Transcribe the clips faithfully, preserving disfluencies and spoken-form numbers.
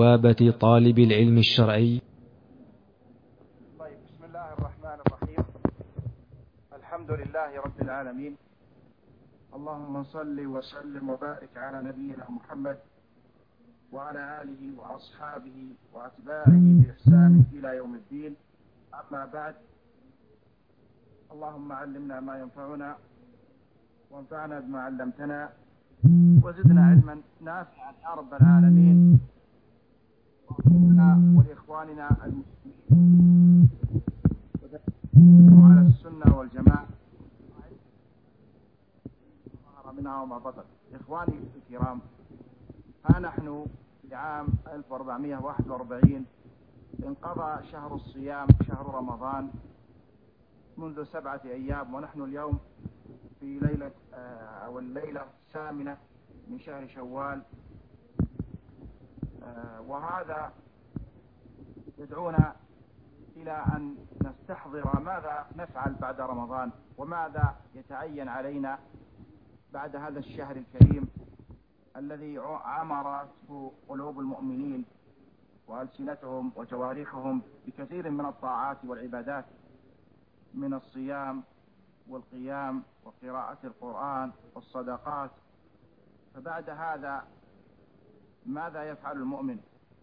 بوابة طالب العلم الشرعي. طيب، بسم الله الرحمن الرحيم. الحمد لله رب العالمين، اللهم صل وسلم وبارك على نبينا محمد وعلى آله وأصحابه وأتباعه بإحسان إلى يوم الدين. أما بعد، اللهم علمنا ما ينفعنا وانفعنا بما علمتنا وزدنا علما نافعا يا رب العالمين، ولإخواننا المسلمين على السنة والجماعة ظهر منها وما بطن. إخواني الكرام، ها نحن في عام ألف وأربعمائة وواحد وأربعين انقضى شهر الصيام، شهر رمضان، منذ سبعة أيام، ونحن اليوم في ليلة أو الليلة الثامنة من شهر شوال، وهذا يدعونا إلى أن نستحضر ماذا نفعل بعد رمضان، وماذا يتعين علينا بعد هذا الشهر الكريم الذي عمرته قلوب المؤمنين وألسنتهم وجوارحهم بكثير من الطاعات والعبادات، من الصيام والقيام وقراءة القرآن والصدقات. فبعد هذا ماذا يفعل المؤمن؟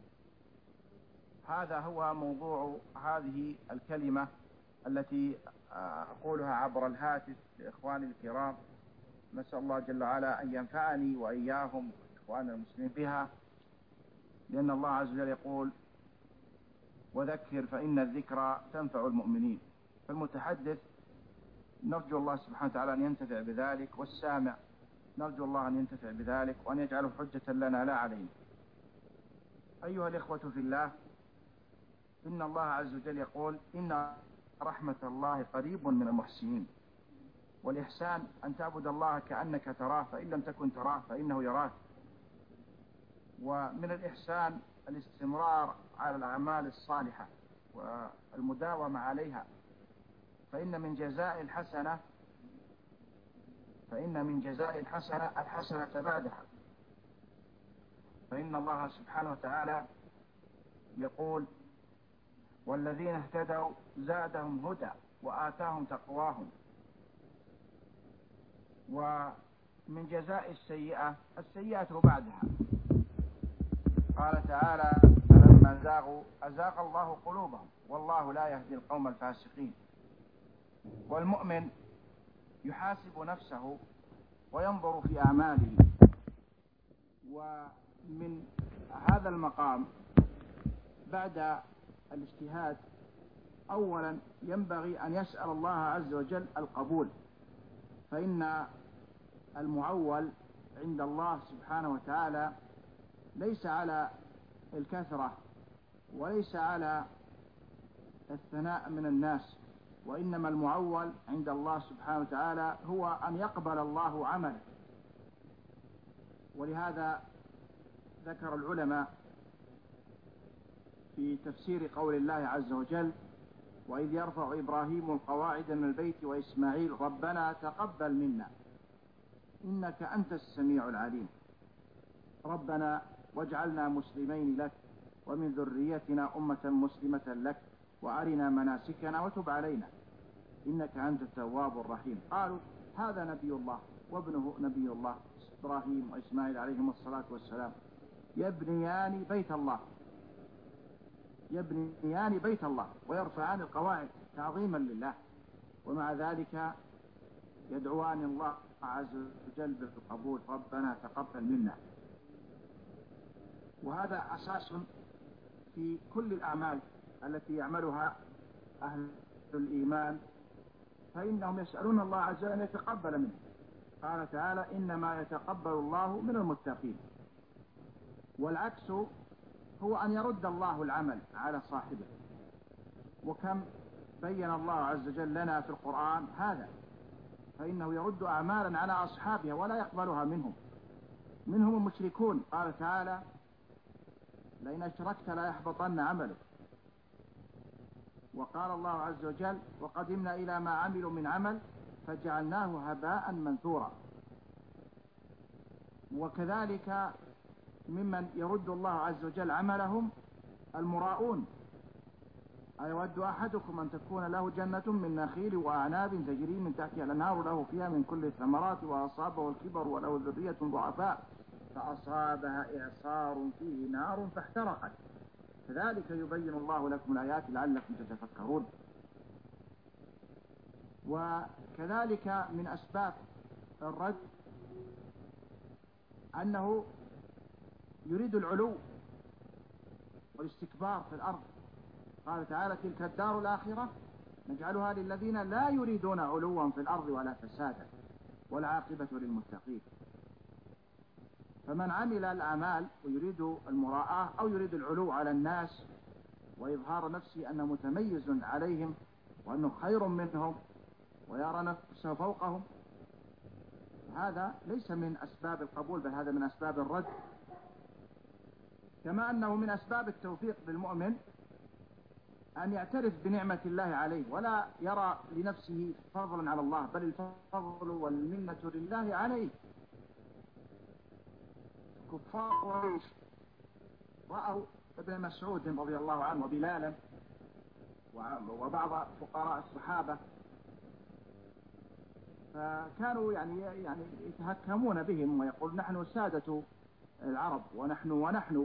هذا هو موضوع هذه الكلمة التي أقولها عبر الهاتف لإخواني الكرام. نسأل الله جل وعلا أن ينفعني وإياهم إخواننا المسلمين بها، لأن الله عز وجل يقول: وذكر فإن الذكرى تنفع المؤمنين. فالمتحدث نرجو الله سبحانه وتعالى أن ينتفع بذلك، والسامع نرجو الله أن ينتفع بذلك وأن يجعله حجة لنا لا علينا. أيها الإخوة في الله، إن الله عز وجل يقول: إن رحمة الله قريب من المحسنين. والإحسان أن تعبد الله كأنك تراه، فإن لم تكن تراه فإنه يراك. ومن الإحسان الاستمرار على الأعمال الصالحة والمداومة عليها، فإن من جزاء الحسنة فإن من جزاء الحسنة الحسنة بعدها. فإن الله سبحانه وتعالى يقول: والذين اهتدوا زادهم هدى وآتاهم تقواهم. ومن جزاء السيئة السيئة بعدها. قال تعالى: فلما زاغوا أزاغ الله قلوبهم والله لا يهدي القوم الفاسقين. والمؤمن يحاسب نفسه وينظر في أعماله. ومن هذا المقام بعد الاجتهاد أولا ينبغي أن يسأل الله عز وجل القبول، فإن المعول عند الله سبحانه وتعالى ليس على الكثرة وليس على الثناء من الناس، وإنما المعول عند الله سبحانه وتعالى هو أن يقبل الله عمله. ولهذا ذكر العلماء في تفسير قول الله عز وجل: وإذ يرفع إبراهيم القواعد من البيت وإسماعيل ربنا تقبل منا إنك أنت السميع العليم، ربنا واجعلنا مسلمين لك ومن ذريتنا أمة مسلمة لك وأرنا مناسكنا وتب علينا إنك أنت التواب الرحيم. قالوا: هذا نبي الله وابنه نبي الله إبراهيم وإسماعيل عليهم الصلاة والسلام يبنيان بيت الله يبنيان بيت الله ويرفعان القواعد تعظيما لله، ومع ذلك يدعوان الله عز وجل بالقبول: ربنا تقبل منا. وهذا أساس في كل الأعمال التي يعملها أهل الإيمان، فإنهم يسألون الله عز وجل أن يتقبل منه. قال تعالى: إنما يتقبل الله من المتقين. والعكس هو أن يرد الله العمل على صاحبه. وكم بين الله عز وجل لنا في القرآن هذا، فإنه يرد أعمالا على أصحابها ولا يقبلها منهم منهم المشركون. قال تعالى: لئن أشركت لا يحبطن عملك. وقال الله عز وجل: وقدمنا إلى ما عملوا من عمل فجعلناه هباء منثورا. وكذلك ممن يرد الله عز وجل عملهم المراؤون. أيود أحدكم أن تكون له جنة من نخيل وأعناب تجري من تحتها الأنهار له فيها من كل الثمرات وأصابه الكبر وله ذرية ضعفاء فأصابها إعصار فيه نار فاحترقت كذلك يبين الله لكم الآيات لعلكم تتفكرون. وكذلك من أسباب الرد أنه يريد العلو والاستكبار في الأرض. قال تعالى تلك الدار الآخرة نجعلها للذين لا يريدون علوا في الأرض ولا فسادا والعاقبة للمتقين. فمن عمل الأعمال ويريد المراءة أو يريد العلو على الناس وإظهار نفسه أنه متميز عليهم وأنه خير منهم ويرى نفسه فوقهم، هذا ليس من أسباب القبول بل هذا من أسباب الرد. كما أنه من أسباب التوفيق للمؤمن أن يعترف بنعمة الله عليه ولا يرى لنفسه فضلا على الله، بل الفضل والمنة لله عليه. كفار قريش رأوا ابن مسعود رضي الله عنه وبلالا وبعض فقراء الصحابة، فكانوا يعني يعني يتهكمون بهم ويقول نحن سادة العرب ونحن ونحن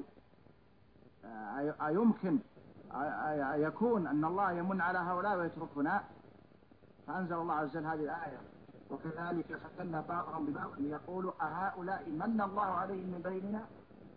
أيمكن يكون أن الله يمن على هؤلاء ويتركنا؟ فأنزل الله عز وجل هذه الآية وكذلك فتنا بعضهم ببعض ليقولوا أهؤلاء من الله عليهم من بيننا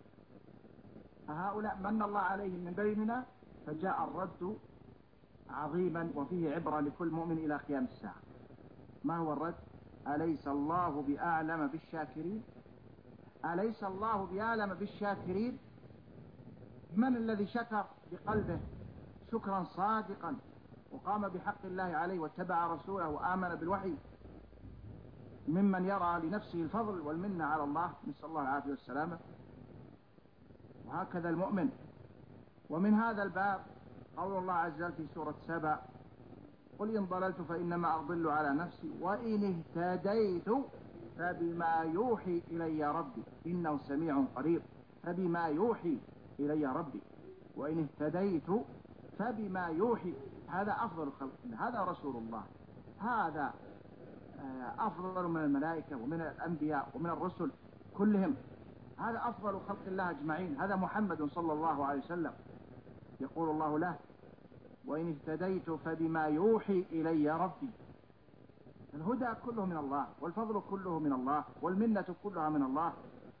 أهؤلاء من الله عليهم من بيننا. فجاء الرد عظيما وفيه عبرة لكل مؤمن إلى قيام الساعة. ما هو الرد؟ أليس الله بأعلم بالشاكرين؟ أليس الله بأعلم بالشاكرين؟ من الذي شكر بقلبه شكرا صادقا وقام بحق الله عليه واتبع رسوله وآمن بالوحي ممن يرى لنفسه الفضل والمنة على الله، نسأل الله العافية والسلامة. وهكذا المؤمن. ومن هذا الباب قول الله عز وجل في سورة سبأ قل إن ضللت فإنما أضل على نفسي وإن اهتديت فبما يوحي إلي ربي إنه سميع قريب. فبما يوحي إلي ربي وإن اهتديت فبما يوحي، هذا أفضل خلق، هذا رسول الله، هذا أفضل من الملائكة ومن الأنبياء ومن الرسل كلهم، هذا أفضل خلق الله أجمعين، هذا محمد صلى الله عليه وسلم. يقول الله له وإن اهتديت فبما يوحي إلي ربي. الهدى كله من الله والفضل كله من الله والمنة كلها من الله.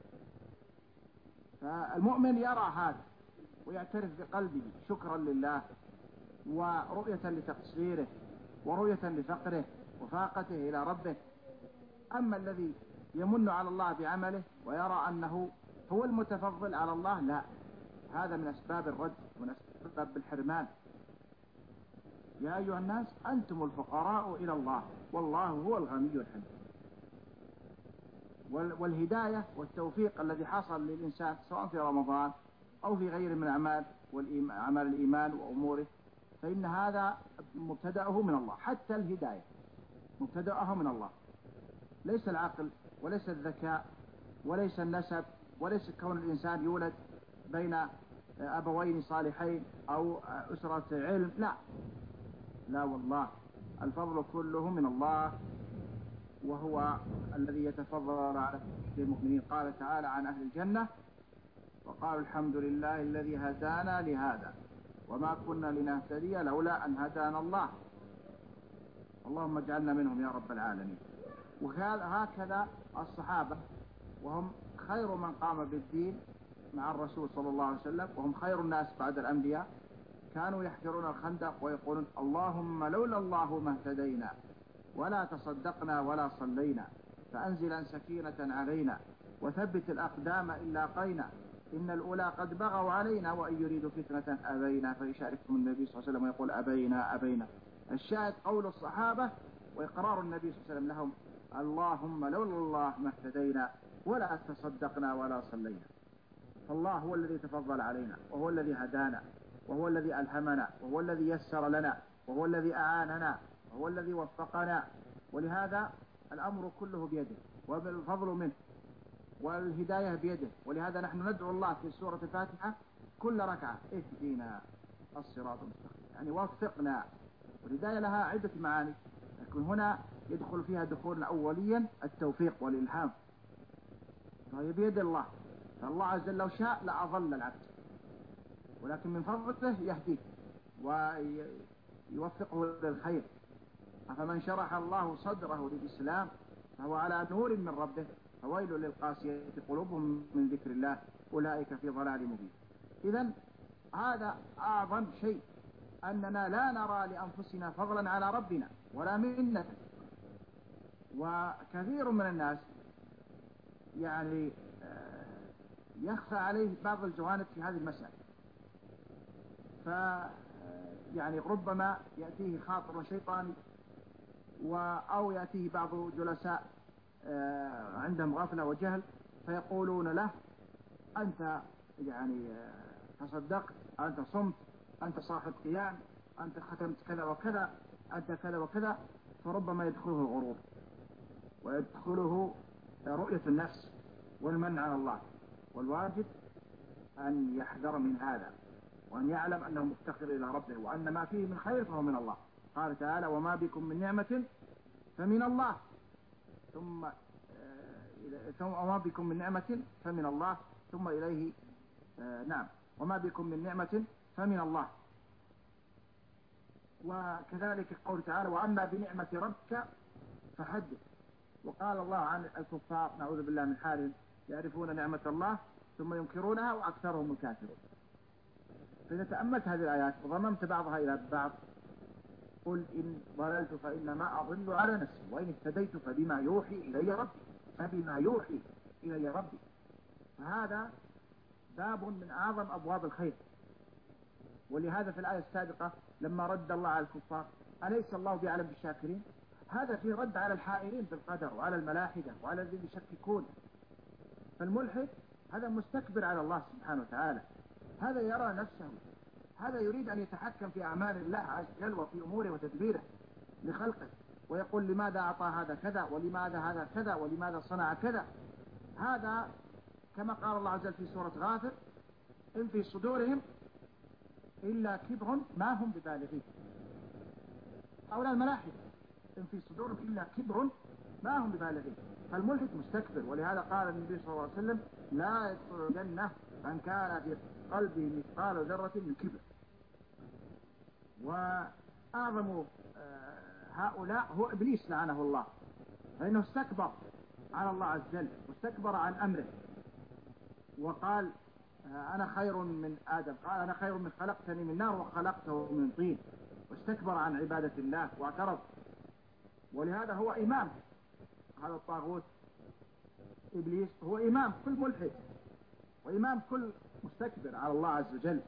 فالمؤمن يرى هذا ويعترف بقلبه شكرا لله ورؤية لتقصيره ورؤية لفقره وفاقته إلى ربه. أما الذي يمن على الله بعمله ويرى أنه هو المتفضل على الله، لا، هذا من أسباب الرد ومن أسباب الحرمان. يا أيها الناس أنتم الفقراء إلى الله والله هو الغني الحميد. والهداية والتوفيق الذي حصل للإنسان سواء في رمضان أو في غير من أعمال أعمال الإيمان وأموره، فإن هذا مبتدأه من الله. حتى الهداية مبتدأه من الله، ليس العقل وليس الذكاء وليس النسب وليس كون الإنسان يولد بين أبوين صالحين أو أسرة علم، لا لا والله، الفضل كله من الله وهو الذي يتفضل على المؤمنين. قال تعالى عن أهل الجنة وقالوا الحمد لله الذي هدانا لهذا وما كنا لنهتدي لولا أن هدانا الله. اللهم اجعلنا منهم يا رب العالمين. وهكذا الصحابة وهم خير من قام بالدين مع الرسول صلى الله عليه وسلم وهم خير الناس بعد الأنبياء، كانوا يحفرون الخندق ويقولون اللهم لولا الله ما اهتدينا ولا تصدقنا ولا صلينا فأنزلا سكينة علينا وثبت الأقدام إن لاقينا إن الأولى قد بغوا علينا وإن يريدوا فتنة أبينا. فيشاركهم النبي صلى الله عليه وسلم ويقول أبينا أبينا. الشاهد قول الصحابة وإقرار النبي صلى الله عليه وسلم لهم اللهم لولا الله ما اهتدينا ولا تصدقنا ولا صلينا. فالله هو الذي تفضل علينا وهو الذي هدانا وهو الذي ألهمنا وهو الذي يسر لنا وهو الذي أعاننا وهو الذي وفقنا، ولهذا الأمر كله بيده وبالفضل منه. والهداية بيده. ولهذا نحن ندعو الله في سورة الفاتحة كل ركعة اهدنا الصراط المستقيم، يعني وفقنا. والهداية لها عدة معاني، لكن هنا يدخل فيها دخولا أوليا التوفيق والإلهام، فهي بيد الله. فالله عز وجل لو شاء لأضل العبد، ولكن من فضله يهديه ويوفقه للخير. فمن شرح الله صدره للإسلام فهو على نور من ربه، فويل للقاسية قلوبهم من ذكر الله أولئك في ضلال مبين. إذن هذا أعظم شيء، أننا لا نرى لأنفسنا فضلا على ربنا ولا منة. وكثير من الناس يعني يخفى عليه بعض الجوانب في هذه المسألة، ف يعني ربما يأتيه خاطر شيطاني أو يأتيه بعض جلساء عندهم غفلة وجهل فيقولون له أنت يعني تصدقت، أنت صمت، أنت صاحب قيام، أنت ختمت كذا وكذا، أنت كذا وكذا. فربما يدخله الغرور ويدخله رؤية النفس والمنع عن الله. والواجب أن يحذر من هذا، وأن يعلم أنه مفتقر إلى ربه، وأن ما فيه من خير فهو من الله. قال تعالى وما بكم من نعمة فمن الله، ثم وما بكم من نعمة فمن الله ثم إليه نعم وما بكم من نعمة فمن الله. وكذلك قول تعالى وأما بنعمة ربك فحدث. وقال الله عن الكفار نعوذ بالله من حالهم يعرفون نعمة الله ثم ينكرونها وأكثرهم الكافرون. فإذا تأملت هذه الآيات وضممت بعضها إلى بعض قل إن ضللت فإنما أضل على نفسي وإن اهتديت فبما يوحي إلي ربي فبما يوحي إلي ربي. فهذا باب من أعظم أبواب الخير. ولهذا في الآية السابقة لما رد الله على الكفار أليس الله بأعلم بالشاكرين، هذا في رد على الحائرين بالقدر وعلى الملاحدة وعلى الذين يشككون. فالملحد هذا مستكبر على الله سبحانه وتعالى، هذا يرى نفسه، هذا يريد أن يتحكم في أعمال الله عز وجل وفي أموره وتدبيره لخلقه، ويقول لماذا أعطى هذا كذا ولماذا هذا كذا ولماذا صنع كذا. هذا كما قال الله عز وجل في سورة غافر إن في صدورهم إلا كبر ما هم ببالغين. هؤلاء الملاحدة إن في صدورهم إلا كبر ما هم ببالغين. فالملحد مستكبر. ولهذا قال النبي صلى الله عليه وسلم لا يدخل الجنة من كان في قلبه مثقال ذرة من كبر. وأعظم هؤلاء هو إبليس لعنه الله، فإنه استكبر على الله عز وجل واستكبر عن أمره وقال أنا خير من آدم، قال أنا خير من خلقتني من نار وخلقته من طين، واستكبر عن عبادة الله واعترض. ولهذا هو إمام هذا الطاغوت إبليس، هو إمام كل ملحد وإمام كل مستكبر على الله عز وجل.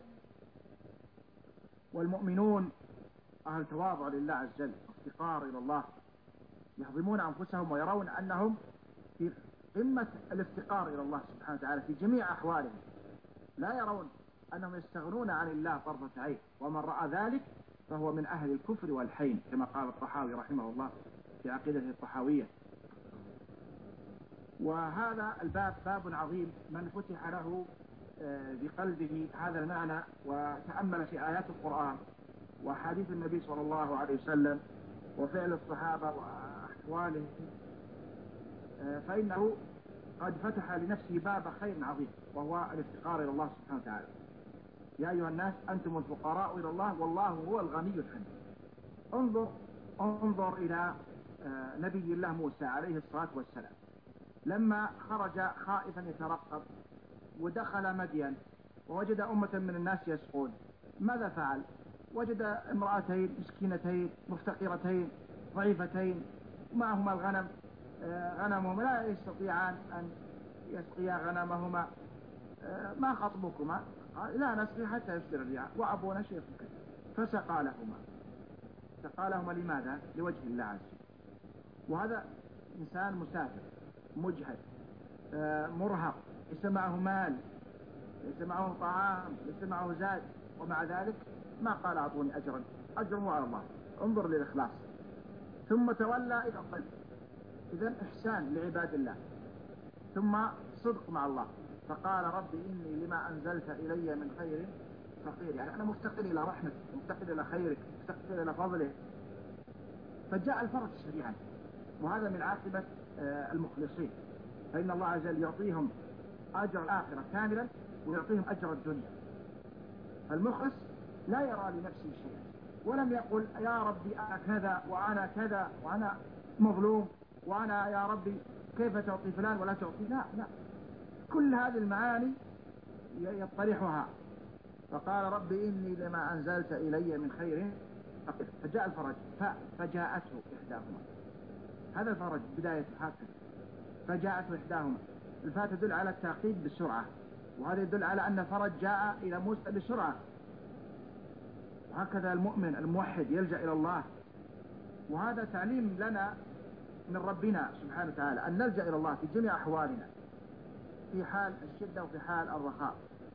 والمؤمنون أهل تواضع لله عز وجل وافتقار إلى الله، يهضمون أنفسهم ويرون أنهم في قمة الافتقار إلى الله سبحانه وتعالى في جميع أحوالهم، لا يرون أنهم يستغنون عن الله طرفة عين. ومن رأى ذلك فهو من أهل الكفر والحين كما قال الطحاوي رحمه الله في عقيدته الطحاوية. وهذا الباب باب عظيم، من فتح له بقلبه هذا المعنى وتأمل في آيات القرآن وحديث النبي صلى الله عليه وسلم وفعل الصحابة وأحوالهم فإنه قد فتح لنفسه باب خير عظيم، وهو الافتقار إلى الله سبحانه وتعالى. يا أيها الناس أنتم الفقراء إلى الله والله هو الغني الحميد. انظر انظر إلى نبي الله موسى عليه الصلاة والسلام لما خرج خائفا يترقب ودخل مدين ووجد أمة من الناس يسقون، ماذا فعل؟ وجد امرأتين مسكينتين مفتقرتين ضعيفتين معهما الغنم، غنمهما لا يستطيعان أن يسقيا غنمهما. ما خطبكما؟ قال لا نسقي حتى يصدر الرعاء وأبونا شيخ كثير. فسقى لهما. سقى لهما لماذا؟ لوجه الله عز وجل. وهذا إنسان مسافر مجهد مرهق، ليس معه مال، ليس معه طعام، ليس معه زاد، ومع ذلك ما قال أعطوني أجرا، أجره على الله. انظر للإخلاص. ثم تولى إلى الظل، إذن إحسان لعباد الله. ثم الصدق مع الله. فقال ربي إني لما أنزلت إلي من خير فقير، يعني أنا مفتقر إلى رحمتك، مفتقر إلى خيرك، مفتقر إلى فضلك. فجاء الفرج سريعا، وهذا من عاقبة المخلصين، فإن الله عز وجل يعطيهم أجر الآخرة كاملا ويعطيهم أجر الدنيا. فالمخلص لا يرى لنفسه شيئا، ولم يقل يا ربي أنا كذا وأنا كذا وأنا مظلوم وأنا يا ربي كيف تعطي فلان ولا تعطي، لا لا، كل هذه المعاني يطرحها. فقال ربي إني لما أنزلت إلي من خير فقير. فجاء الفرج فجاءته إحداهما، هذا الفرج بداية هكذا، فجاءته إحداهما. الفاء تدل على التعقيد بالسرعة، وهذا يدل على أن الفرج جاء إلى موسى بسرعة. وهكذا المؤمن الموحد يلجأ إلى الله، وهذا تعليم لنا من ربنا سبحانه وتعالى أن نلجأ إلى الله في جميع أحوالنا، في حال الشدة وفي حال الرخاء.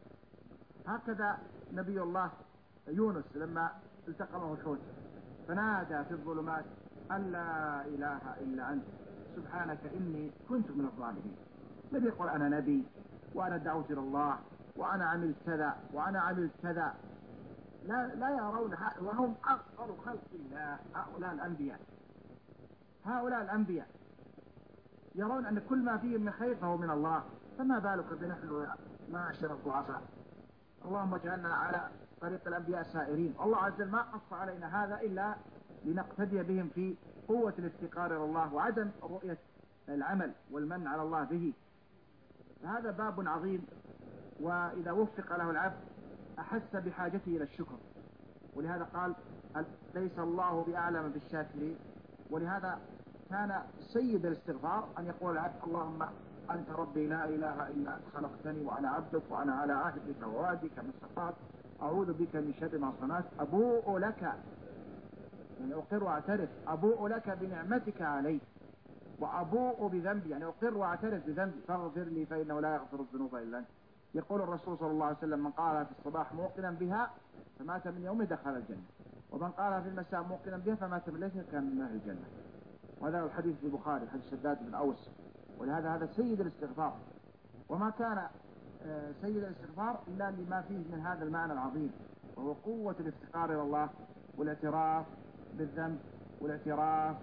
هكذا نبي الله يونس لما التقمه الحوت فنادى في الظلمات أن لا إله إلا أنت سبحانك إني كنت من الظالمين. الذي يقول أنا نبي وأنا دعوت إلى الله وأنا عملت كذا وأنا عملت كذا، لا, لا يرون، وهم أفضل خلق الله. هؤلاء الأنبياء هؤلاء الأنبياء يرون أن كل ما فيه من خير فهو من الله، فما بالك بنحن معاشر الضعفاء. اللهم اجعلنا على طريق الأنبياء سائرين. الله عز وجل ما قص علينا هذا إلا لنقتدي بهم في قوة الافتقار إلى الله وعدم رؤية العمل والمن على الله به. فهذا باب عظيم، وإذا وفق له العبد أحس بحاجته إلى الشكر، ولهذا قال ليس الله بأعلم بالشاكرين. ولهذا كان سيد الاستغفار أن يقول العبد اللهم أنت ربي لا إله إلا أنت خلقتني وأنا عبدك وأنا على عهدك ووعدك ما استطعت، أعوذ بك من شر ما صنعت، أبوء لك، يعني أقر وأعترف، أبوء لك بنعمتك علي وأبوء بذنبي، يعني أقر وأعترف بذنبي فاغفر لي فإنه لا يغفر الذنوب إلا أنت. يقول الرسول صلى الله عليه وسلم من قالها في الصباح موقنا بها فمات من يومه دخل الجنة، ومن قالها في المساء موقنا بها فمات من ليله كان من أهل الجنة. وهذا الحديث في البخاري حديث شداد بن أوس. ولهذا هذا سيد الاستغفار، وما كان سيد الاستغفار إلا لما فيه من هذا المعنى العظيم، وهو قوة الافتقار إلى الله والاعتراف بالذنب والاعتراف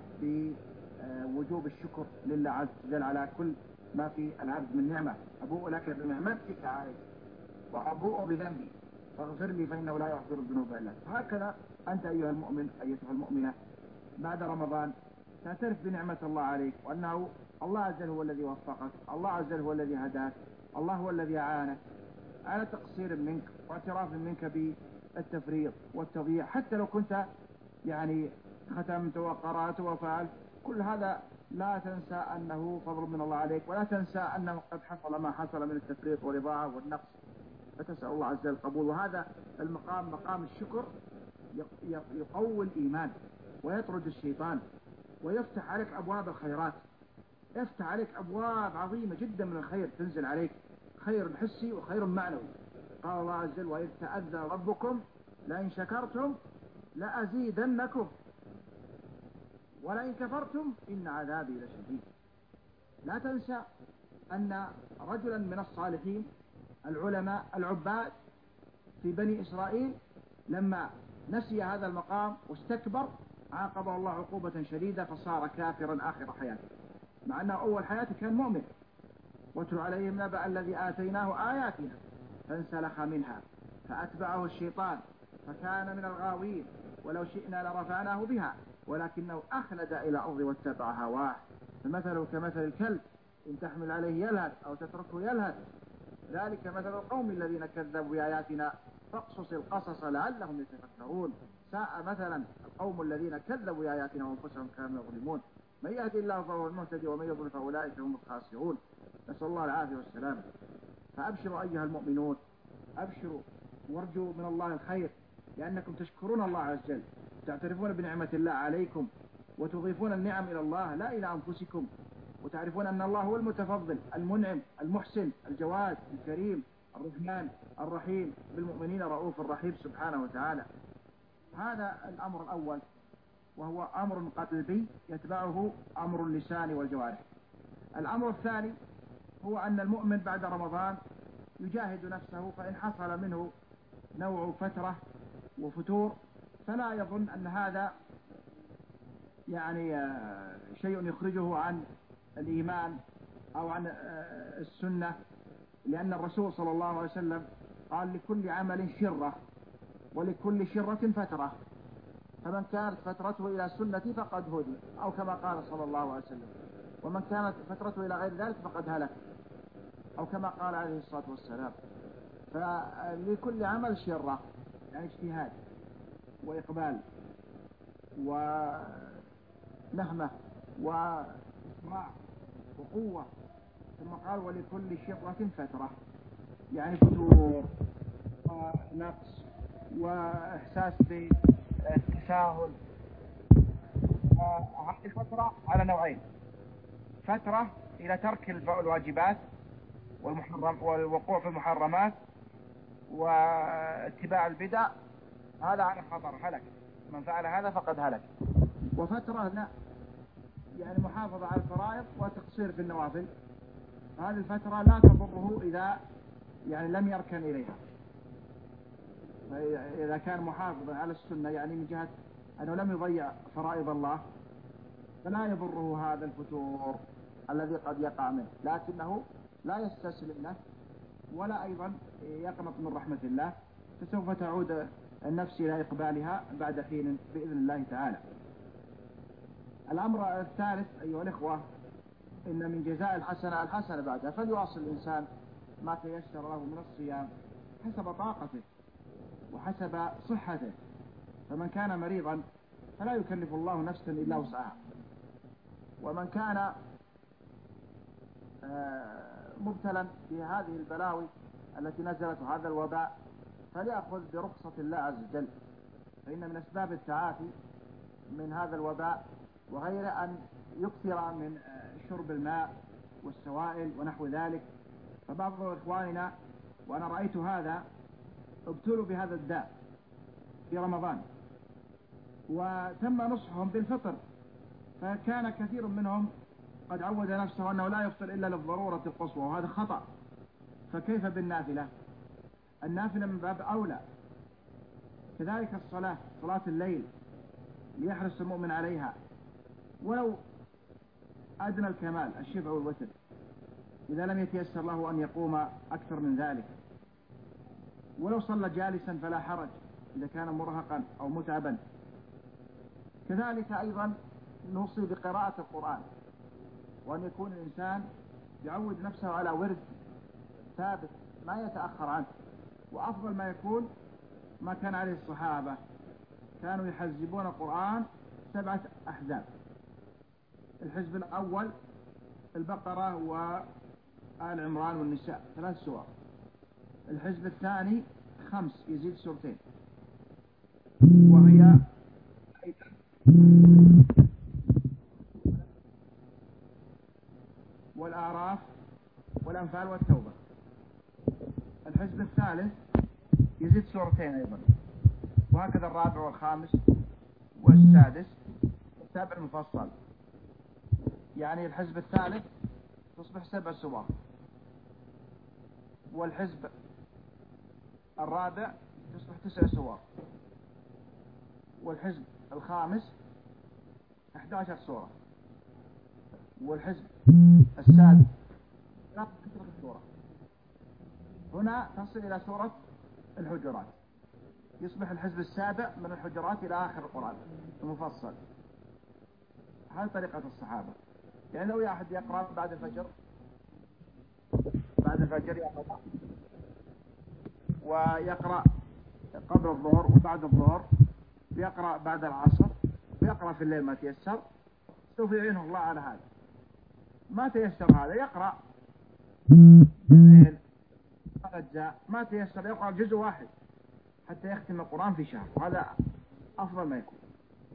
بوجوب الشكر لله عز وجل على كل ما في العبد من نعمة. أبوء لك بنعمتك علي وأبوء بذنبي فاغفر لي فإنه لا يغفر الذنوب إلا أنت. هكذا أنت أيها المؤمن أيتها المؤمنة بعد رمضان تعترف بنعمة الله عليك، وأنه الله عز وجل هو الذي وفقك، الله عز وجل هو الذي هداك، الله هو الذي أعانك على تقصير منك واعتراف منك بالتفريط والتضييع. حتى لو كنت يعني ختمت وقرأت وفعلت كل هذا، لا تنسى أنه فضل من الله عليك، ولا تنسى أنه قد حصل ما حصل من التفريط والإضاعة والنقص، فتسأل الله عز وجل القبول. وهذا المقام مقام الشكر يقوي الإيمان ويطرد الشيطان ويفتح عليك أبواب الخيرات، يفتح عليك أبواب عظيمة جدا من الخير تنزل عليك، خير حسي وخير معنوي. قال الله عز وجل وإذ تأذن ربكم لئن شكرتم لأزيدنكم ولئن كفرتم إن عذابي لشديد. لا تنسى أن رجلا من الصالحين العلماء العباد في بني إسرائيل لما نسي هذا المقام واستكبر عاقبه الله عقوبة شديدة فصار كافرا آخر حياته، مع أنه أول حياته كان مؤمن. واتل عليهم نبأ الذي آتيناه آياتنا فانسلخ منها فأتبعه الشيطان فكان من الغاوين ولو شئنا لرفعناه بها ولكنه أخلد إلى الأرض واتبع هواه فمثله كمثل الكلب إن تحمل عليه يلهث أو تتركه يلهث ذلك مثل القوم الذين كذبوا بآياتنا فاقصص القصص لعلهم يتفكرون. ساء مثلا القوم الذين كذبوا بآياتنا وانفسهم كانوا يظلمون. من يهدي الله فهو المهتدي ومن يضلل فأولئك هم الخاسرون. نسأل الله العافية والسلامة. فأبشروا أيها المؤمنون، أبشروا وارجوا من الله الخير، لأنكم تشكرون الله عز وجل، تعترفون بنعمة الله عليكم وتضيفون النعم إلى الله لا إلى أنفسكم، وتعرفون أن الله هو المتفضل المنعم المحسن الجواد الكريم الرحمن الرحيم بالمؤمنين رؤوف الرحيم سبحانه وتعالى. هذا الأمر الأول، وهو أمر قلبي يتبعه أمر اللسان والجوارح. الأمر الثاني هو أن المؤمن بعد رمضان يجاهد نفسه، فإن حصل منه نوع فترة وفتور فلا يظن أن هذا يعني شيء يخرجه عن الإيمان أو عن السنة، لأن الرسول صلى الله عليه وسلم قال لكل عمل شرة ولكل شرة فترة، فمن كانت فترته إلى سنتي فقد هدي، أو كما قال صلى الله عليه وسلم، ومن كانت فترته إلى غير ذلك فقد هلك، أو كما قال عليه الصلاة والسلام. فلكل عمل شرة، يعني اجتهاد وإقبال ونهمة وإسراع وقوة. ثم قال ولكل شرة فترة، يعني فتور ونقص وإحساس بالتساهل. هذه الفترة على نوعين: فترة إلى ترك الواجبات والمحرم والوقوع في المحرمات واتباع البدع، هذا على خطر، هلك، من فعل هذا فقد هلك. وفترة لا، يعني محافظة على الفرائض وتقصير في النوافل، هذه الفترة لا تضره إذا يعني لم يركن إليها، إذا كان محافظا على السنة يعني من جهة أنه لم يضيع فرائض الله فلا يضره هذا الفتور الذي قد يقع منه، لكنه لا يستسلم له ولا أيضا يقنط من رحمة الله، فسوف تعود النفس إلى إقبالها بعد حين بإذن الله تعالى. الأمر الثالث أيها الإخوة، إن من جزاء الحسنة الحسنة بعدها، فليواصل الإنسان ما تيسر له من الصيام حسب طاقته وحسب صحته، فمن كان مريضا فلا يكلف الله نفسا إلا وسعها، ومن كان مبتلا في هذه البلاوي التي نزلت هذا الوباء فليأخذ برخصة الله عز وجل، فإن من أسباب التعافي من هذا الوباء وغير أن يكثر من شرب الماء والسوائل ونحو ذلك. فبعض إخواننا، وأنا رأيت هذا، ابتلوا بهذا الداء في رمضان وتم نصحهم بالفطر، فكان كثير منهم قد عود نفسه أنه لا يفطر إلا للضرورة القصوى، وهذا خطأ. فكيف بالنافلة؟ النافلة من باب أولى، كذلك الصلاة، صلاة الليل ليحرص المؤمن عليها ولو أدنى الكمال، الشفع والوتر، إذا لم يتيسر له أن يقوم أكثر من ذلك، ولو صلى جالسا فلا حرج إذا كان مرهقا أو متعبا. كذلك أيضا نوصي بقراءة القرآن، وأن يكون الإنسان يعود نفسه على ورد ثابت ما يتأخر عنه، وأفضل ما يكون ما كان عليه الصحابة، كانوا يحزبون القرآن سبعة أحزاب: الحزب الأول البقرة وآل عمران والنساء ثلاث سور، الحزب الثاني خمس يزيد سورتين، وهي والأعراف والأنفال والتوبة. الحزب الثالث يزيد سورتين أيضا، وهكذا الرابع والخامس والسادس والسابع المفصل، يعني الحزب الثالث تصبح سبع سور، والحزب الرابع تصبح تسع سور، والحزب الخامس أحد عشر سورة، والحزب السادس ثلاثة عشر سورة. هنا تصل إلى سورة الحجرات، يصبح الحزب السابع من الحجرات إلى آخر القرآن المفصل. هذه طريقة الصحابة، يعني لو أحد يقرأ بعد الفجر بعد الفجر يقرأ ويقرأ قبل الظهر وبعد الظهر، ويقرأ بعد العصر، ويقرأ في الليل ما تيسر، سوف يعينه الله على هذا. ما تيسر هذا يقرأ أجزاء، ما تيسر يقرأ جزء واحد حتى يختم القرآن في شهر، وهذا أفضل ما يكون،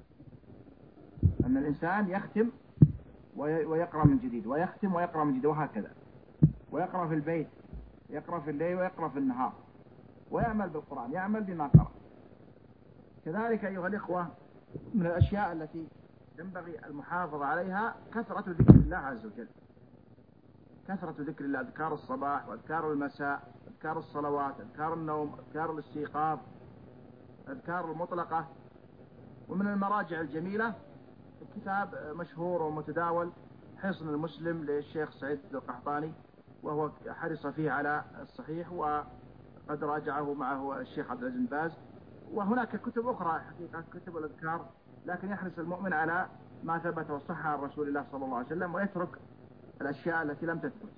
أن الإنسان يختم ويقرأ من جديد، ويختم ويقرأ من جديد، وهكذا، ويقرأ في البيت، يقرأ في الليل ويقرأ في النهار، ويعمل بالقرآن، يعمل بما قرأ. كذلك أيها الإخوة، من الأشياء التي ينبغي المحافظة عليها كثرة ذكر الله عز وجل، كثرة ذكر الله، أذكار الصباح وأذكار المساء، أذكار الصلوات، أذكار النوم، أذكار الاستيقاظ، أذكار المطلقة. ومن المراجع الجميلة كتاب مشهور ومتداول حصن المسلم للشيخ سعيد القحطاني، وهو حرص فيه على الصحيح وقد راجعه معه الشيخ عبد العزيز بن باز. وهناك كتب أخرى حقيقة كتب الأذكار، لكن يحرص المؤمن على ما ثبت وصح عن رسول الله صلى الله عليه وسلم ويترك الأشياء التي لم تثبت.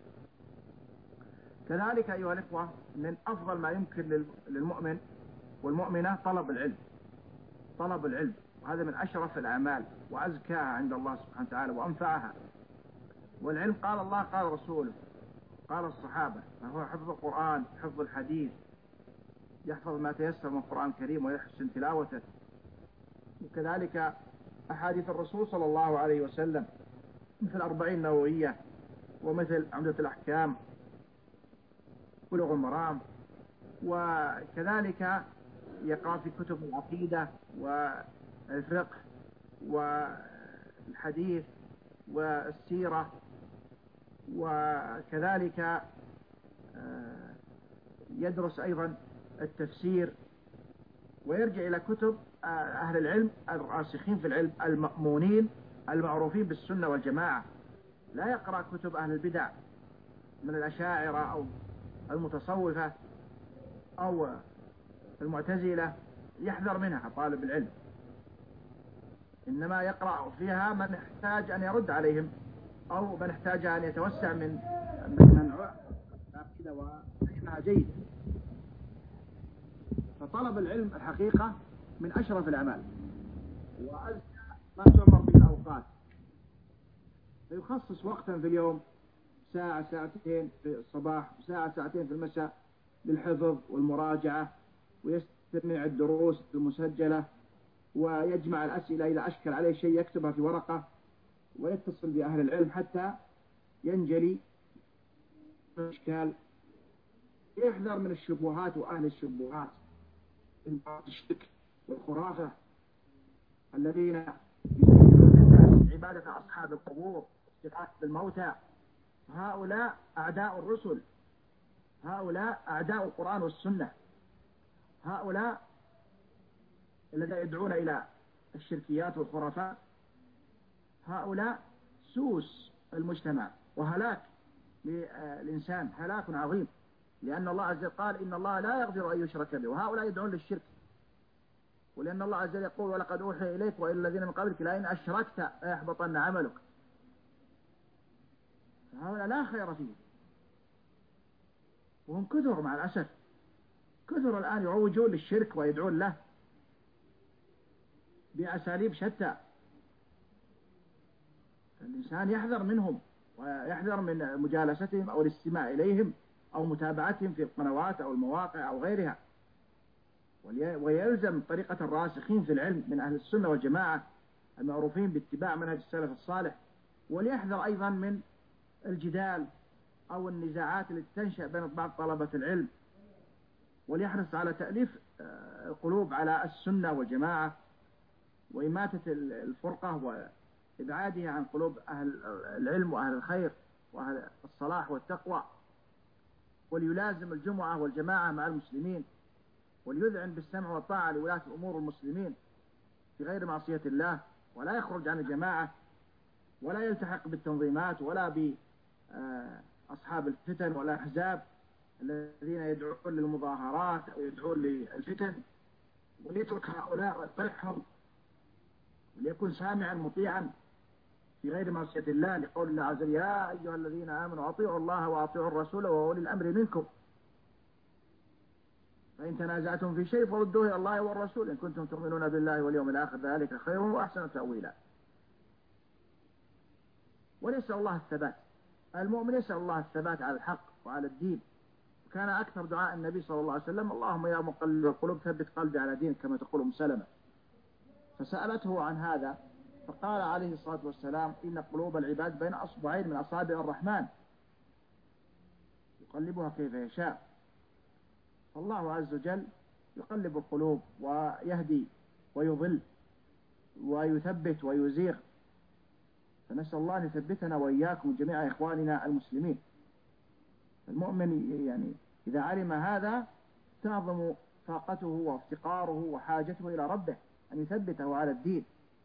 كذلك أيها الإخوة من أفضل ما يمكن للمؤمن والمؤمنة طلب العلم. طلب العلم وهذا من أشرف الأعمال وأزكاها عند الله سبحانه وتعالى وأنفعها. والعلم قال الله قال رسوله قال الصحابة، فهو حفظ القرآن، حفظ الحديث، يحفظ ما تيسر من القرآن الكريم ويحسن تلاوته. وكذلك أحاديث الرسول صلى الله عليه وسلم مثل الأربعين النووية ومثل عمدة الأحكام، بلوغ المرام. وكذلك يقرأ في كتب العقيدة والفقه والحديث والسيرة. وكذلك يدرس أيضا التفسير، ويرجع إلى كتب أهل العلم الراسخين في العلم المأمونين المعروفين بالسنة والجماعة. لا يقرأ كتب أهل البدع من الأشاعرة أو المتصوفة أو المعتزلة، يحذر منها طالب العلم، إنما يقرأ فيها من يحتاج أن يرد عليهم أو من يحتاج أن يتوسع من من كذا، وإنها جيدة. فطلب العلم الحقيقة من أشرف الأعمال وأزكى ما تؤمر به الأوقات. فيخصص وقتا في اليوم، ساعة ساعتين في الصباح وساعة ساعتين في المساء للحفظ والمراجعة، ويستمع الدروس المسجلة، ويجمع الأسئلة إذا أشكل عليه شيء يكتبها في ورقة، ويتصل بأهل العلم حتى ينجلي الإشكال. يحذر من الشبهات وأهل الشبهات، الشرك والخرافة الذين يسمون عبادة أصحاب القبور واستغاثة بالموتى. هؤلاء أعداء الرسل، هؤلاء أعداء القرآن والسنة، هؤلاء الذين يدعون إلى الشركيات والخرافات، هؤلاء سوس المجتمع وهلاك للإنسان، هلاك عظيم. لأن الله عز وجل قال إن الله لا يغفر أن يشرك به، وهؤلاء يدعون للشرك. ولأن الله عز وجل يقول ولقد أوحي إليك وإلى الذين من قبلك لئن أشركت ليحبطن عملك. هؤلاء لا خير فيه، وهم كثر مع الأسف، كثر الآن يروجون للشرك ويدعون له بأساليب شتى. الإنسان يحذر منهم ويحذر من مجالستهم أو الاستماع إليهم أو متابعتهم في القنوات أو المواقع أو غيرها، ويلزم طريقة الراسخين في العلم من أهل السنة والجماعة المعروفين باتباع منهج السلف الصالح. وليحذر أيضا من الجدال أو النزاعات التي تنشأ بين بعض طلبة العلم، وليحرص على تأليف القلوب على السنة والجماعة وإماتة الفرقة وإبعادها عن قلوب أهل العلم وأهل الخير وأهل الصلاح والتقوى. وليلازم الجمعة والجماعة مع المسلمين، وليذعن بالسمع والطاعة لولاة أمور المسلمين في غير معصية الله، ولا يخرج عن الجماعة، ولا يلتحق بالتنظيمات ولا بأصحاب الفتن ولا الأحزاب الذين يدعون للمظاهرات أو يدعون للفتن. وليترك هؤلاء ويطرحهم، وليكن سامعا مطيعا في غير معصية الله، لقول الله عز وجل يا أيها الذين آمنوا أطيعوا الله وأطيعوا الرسول وأولي الأمر منكم فإن تنازعتم في شيء فردوه إلى الله والرسول إن كنتم تؤمنون بالله واليوم الآخر ذلك خير وأحسن تأويلا. ونسأل الله الثبات، المؤمن يسأل الله الثبات على الحق وعلى الدين. كان أكثر دعاء النبي صلى الله عليه وسلم اللهم يا مقلب القلوب ثبت قلبي على دينك كما تقول أم سلمة. فسألته عن هذا فقال عليه الصلاة والسلام إن قلوب العباد بين أصبعين من أصابع الرحمن يقلبها كيف يشاء. فالله عز وجل يقلب القلوب ويهدي ويضل ويثبت ويزيغ. فنسأل الله أن يثبتنا وإياكم جميع إخواننا المسلمين المؤمن يعني إذا علم هذا تعظم طاقته وافتقاره وحاجته إلى ربه أن يثبته على الدين.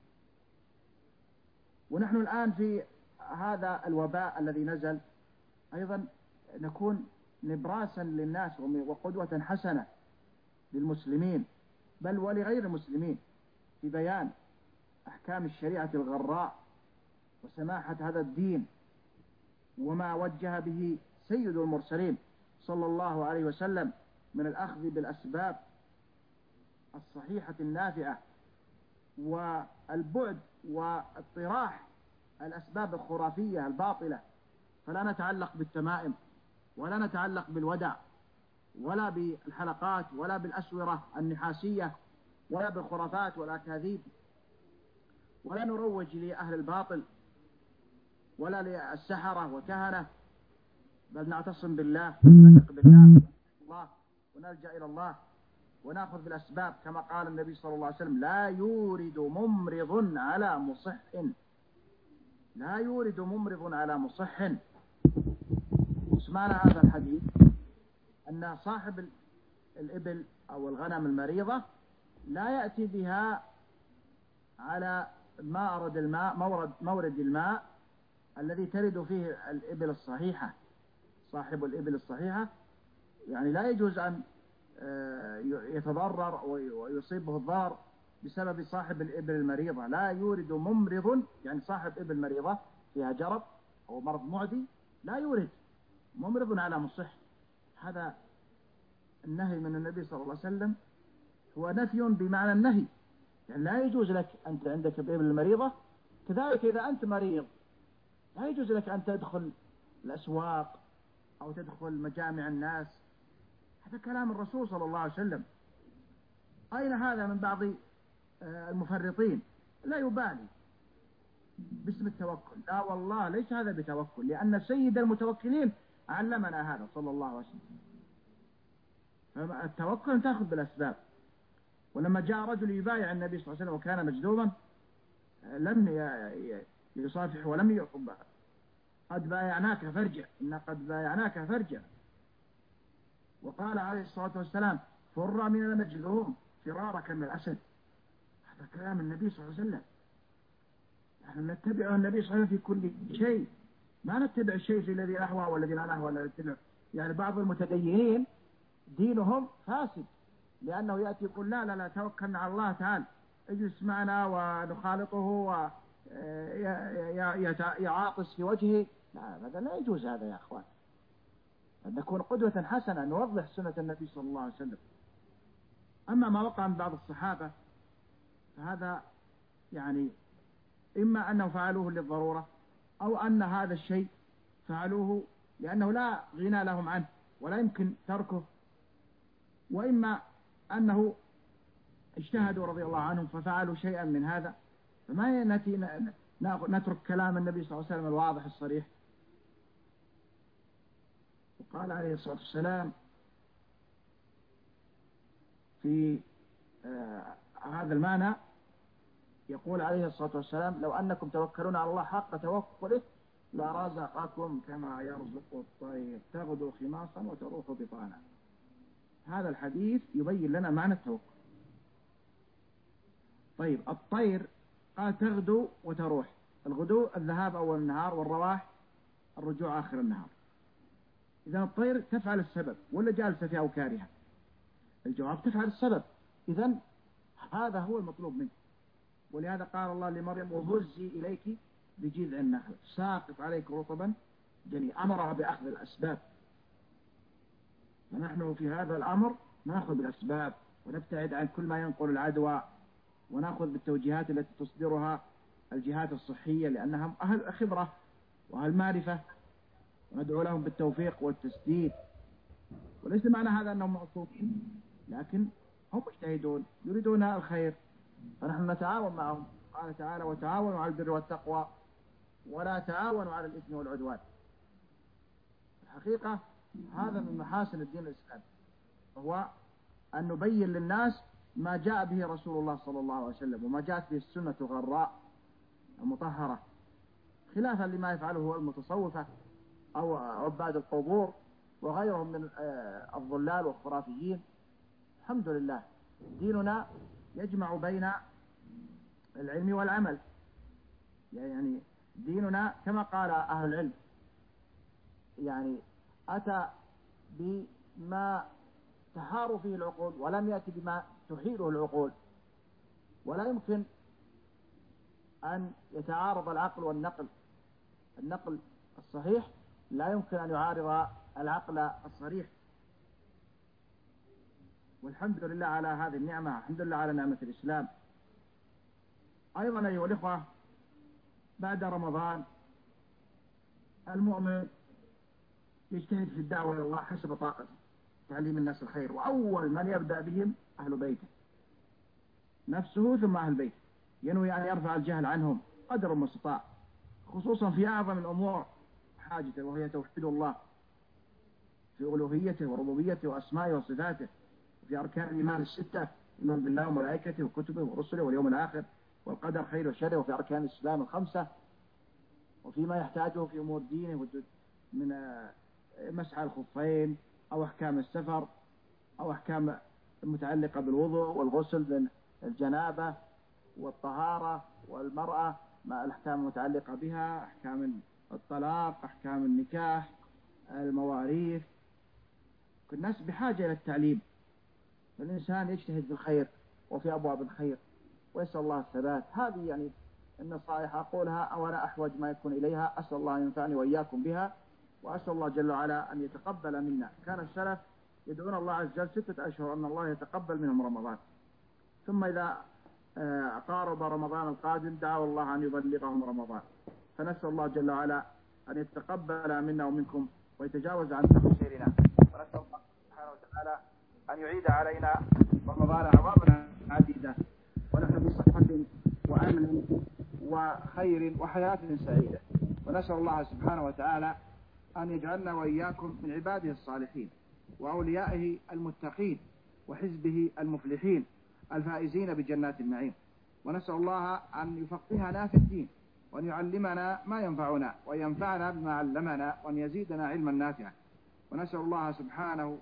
ونحن الآن في هذا الوباء الذي نزل أيضا نكون نبراسا للناس وقدوة حسنة للمسلمين بل ولغير المسلمين في بيان أحكام الشريعة الغراء وسماحة هذا الدين وما وجه به سيد المرسلين صلى الله عليه وسلم من الأخذ بالأسباب الصحيحة النافعة والبعد واطراح الأسباب الخرافية الباطلة. فلا نتعلق بالتمائم ولا نتعلق بالودع ولا بالحلقات ولا بالأسورة النحاسية ولا بالخرافات والأكاذيب، ولا نروج لأهل الباطل ولا للسحرة وكهنة، بل نعتصم بالله ونثق بالله الله ونلجأ إلى الله ونأخذ بالأسباب كما قال النبي صلى الله عليه وسلم: لا يورد ممرض على مصح، لا يورد ممرض على مصح. وسمعنا هذا الحديث أن صاحب الإبل أو الغنم المريضة لا يأتي بها على مورد الماء مورد مورد الماء الذي ترد فيه الإبل الصحيحة. صاحب الإبل الصحيحة يعني لا يجوز أن يتضرر ويصيبه الضرر بسبب صاحب الإبل المريضة. لا يورد ممرض يعني صاحب إبل مريضة فيها جرب أو مرض معدي لا يورد ممرض على مصح. هذا النهي من النبي صلى الله عليه وسلم هو نفي بمعنى النهي، يعني لا يجوز لك أنت عندك الإبل المريضة كذلك إذا أنت مريض لا يجوز لك أن تدخل الأسواق أو تدخل مجامع الناس. هذا كلام الرسول صلى الله عليه وسلم. أين هذا من بعض المفرطين لا يبالي باسم التوكل؟ لا والله ليس هذا بتوكل، لأن سيد المتوكلين علمنا هذا صلى الله عليه وسلم. التوكل أن تأخذ بالأسباب. ولما جاء رجل يبايع النبي صلى الله عليه وسلم وكان مجذوبا لم يصافح ولم يعقب: قد بايعناك فارجع، إن قد بايعناك فارجع. وقال عليه الصلاة والسلام: فر من المجذوم فرارك من الأسد. هذا كلام النبي صلى الله عليه وسلم. نحن نتبع النبي صلى الله عليه وسلم في كل شيء، ما نتبع الشيء في الذي نحوه والذي لا نحوه ولا نتبع. يعني بعض المتدينين دينهم فاسد لأنه يأتي يقول: لا لا لا توكلنا على الله تعالى، اجلس معنا ونخالطه ويعاطس في وجهه. لا هذا لا يجوز هذا يا أخوان. أن نكون قدوة حسنة نوضح سنة النبي صلى الله عليه وسلم. أما ما وقع من بعض الصحابة فهذا يعني إما أنه فعلوه للضرورة أو أن هذا الشيء فعلوه لأنه لا غنى لهم عنه ولا يمكن تركه، وإما أنه اجتهدوا رضي الله عنهم ففعلوا شيئا من هذا. فما نتي نترك كلام النبي صلى الله عليه وسلم الواضح الصريح. وقال عليه الصلاة والسلام في آه هذا المعنى، يقول عليه الصلاة والسلام: لو أنكم توكلون على الله حق توكله لرزقكم كما يرزق الطير تغدو خماصا وتروح بطانا. هذا الحديث يبين لنا معنى التوكل. طيب الطير قال تغدو وتروح، الغدو الذهاب أول النهار والرواح الرجوع آخر النهار. إذا الطير تفعل السبب ولا جالسة في أوكارها؟ الجواب تفعل السبب. إذن هذا هو المطلوب منك. ولهذا قال الله لمريم: وهزي إليك بجذع النخل ساقط عليك رطبا جنيا. أمرها بأخذ الأسباب. ونحن في هذا الأمر نأخذ بالأسباب ونبتعد عن كل ما ينقل العدوى، ونأخذ بالتوجيهات التي تصدرها الجهات الصحية لأنهم أهل خبرة وأهل معرفة، وندعو لهم بالتوفيق والتسديد. وليس معنى هذا أنهم معصومين، لكن هم مجتهدون يريدون الخير، فنحن نتعاون معهم. قال تعالى: وتعاونوا على البر والتقوى ولا تعاونوا على الإثم والعدوان. الحقيقة هذا من محاسن الدين الإسلامي، هو أن نبين للناس ما جاء به رسول الله صلى الله عليه وسلم وما جاءت به السنة الغراء المطهرة، خلافا لما يفعله المتصوفة أو عباد القبور وغيرهم من الضلال والخرافيين. الحمد لله ديننا يجمع بين العلم والعمل، يعني ديننا كما قال أهل العلم يعني أتى بما تحار فيه العقول ولم يأتي بما تحيله العقول، ولا يمكن أن يتعارض العقل والنقل. النقل الصحيح لا يمكن أن يعارض العقل الصريح. والحمد لله على هذه النعمة، الحمد لله على نعمة الإسلام. أيضا أيها الإخوة، بعد رمضان المؤمن يجتهد في الدعوة إلى الله حسب طاقته، تعليم الناس الخير، وأول من يبدأ بهم أهل بيته، نفسه ثم أهل بيته، ينوي أن يرفع الجهل عنهم قدر ما استطاع، خصوصا في أعظم الأمور حاجته، وهي توحيد الله في ألوهيته وربوبيته وأسمائه وصفاته، وفي أركان الإيمان الستة، الإيمان بالله وملائكته وكتبه ورسله واليوم الآخر والقدر خير وشر، وفي أركان الإسلام الخمسة، وفيما يحتاجه في أمور دينه من مسح الخفين أو أحكام السفر أو أحكام المتعلقة بالوضوء والغسل من الجنابة والطهارة، والمرأة مع الأحكام المتعلقة بها، أحكام الطلاق، أحكام النكاح، المواريث. الناس بحاجة إلى التعليم، الإنسان يجتهد في الخير وفي أبواب الخير ويسأل الله الثبات. هذه يعني النصائح أقولها أو أنا أحوج ما يكون إليها، أسأل الله أن ينفعني وإياكم بها، وأسأل الله جل وعلا أن يتقبل منا. كان السلف يدعون الله عز وجل ستة أشهر أن الله يتقبل منهم رمضان، ثم إذا قارب رمضان القادم دعوا الله أن يبلغهم رمضان. فنسأل الله جل وعلا أن يتقبل منا ومنكم ويتجاوز عن تقصيرنا، ونسأل الله سبحانه وتعالى أن يعيد علينا رمضان أعواما عديدة ونحن بصحة وأمن وخير وحياة سعيدة. ونسأل الله سبحانه وتعالى أن يجعلنا وإياكم من عباده الصالحين وأوليائه المتقين وحزبه المفلحين الفائزين بجنات النعيم. ونسأل الله أن يفقهنا في الدين، وأن يعلمنا ما ينفعنا، وينفعنا بما علمنا، وأن يزيدنا علما نافعا. ونسأل الله سبحانه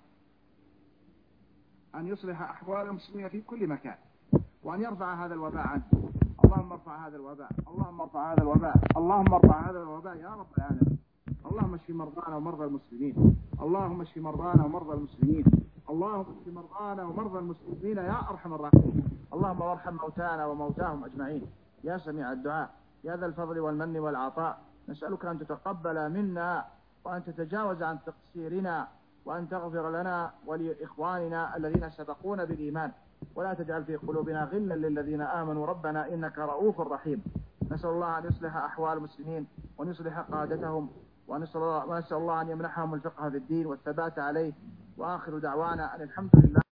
أن يصلح أحوال المسلمين في كل مكان، وأن يرفع هذا الوباء عنه. اللهم ارفع هذا الوباء، اللهم ارفع هذا الوباء، اللهم ارفع هذا الوباء يا رب العالمين. اللهم اشف مرضانا ومرضى المسلمين، اللهم اشف مرضانا ومرضى المسلمين، اللهم اشف مرضانا ومرضى المسلمين يا أرحم الراحمين. اللهم وارحم موتانا وموتاهم أجمعين يا سميع الدعاء يا ذا الفضل والمن والعطاء. نسألك أن تتقبل منا وأن تتجاوز عن تقصيرنا، وأن تغفر لنا ولإخواننا الذين سبقونا بالإيمان، ولا تجعل في قلوبنا غلا للذين آمنوا ربنا إنك رؤوف رحيم. نسأل الله أن يصلح أحوال المسلمين وأن يصلح قادتهم، ونسأل الله أن يمنحهم الفقه في الدين والثبات عليه. وآخر دعوانا أن الحمد لله.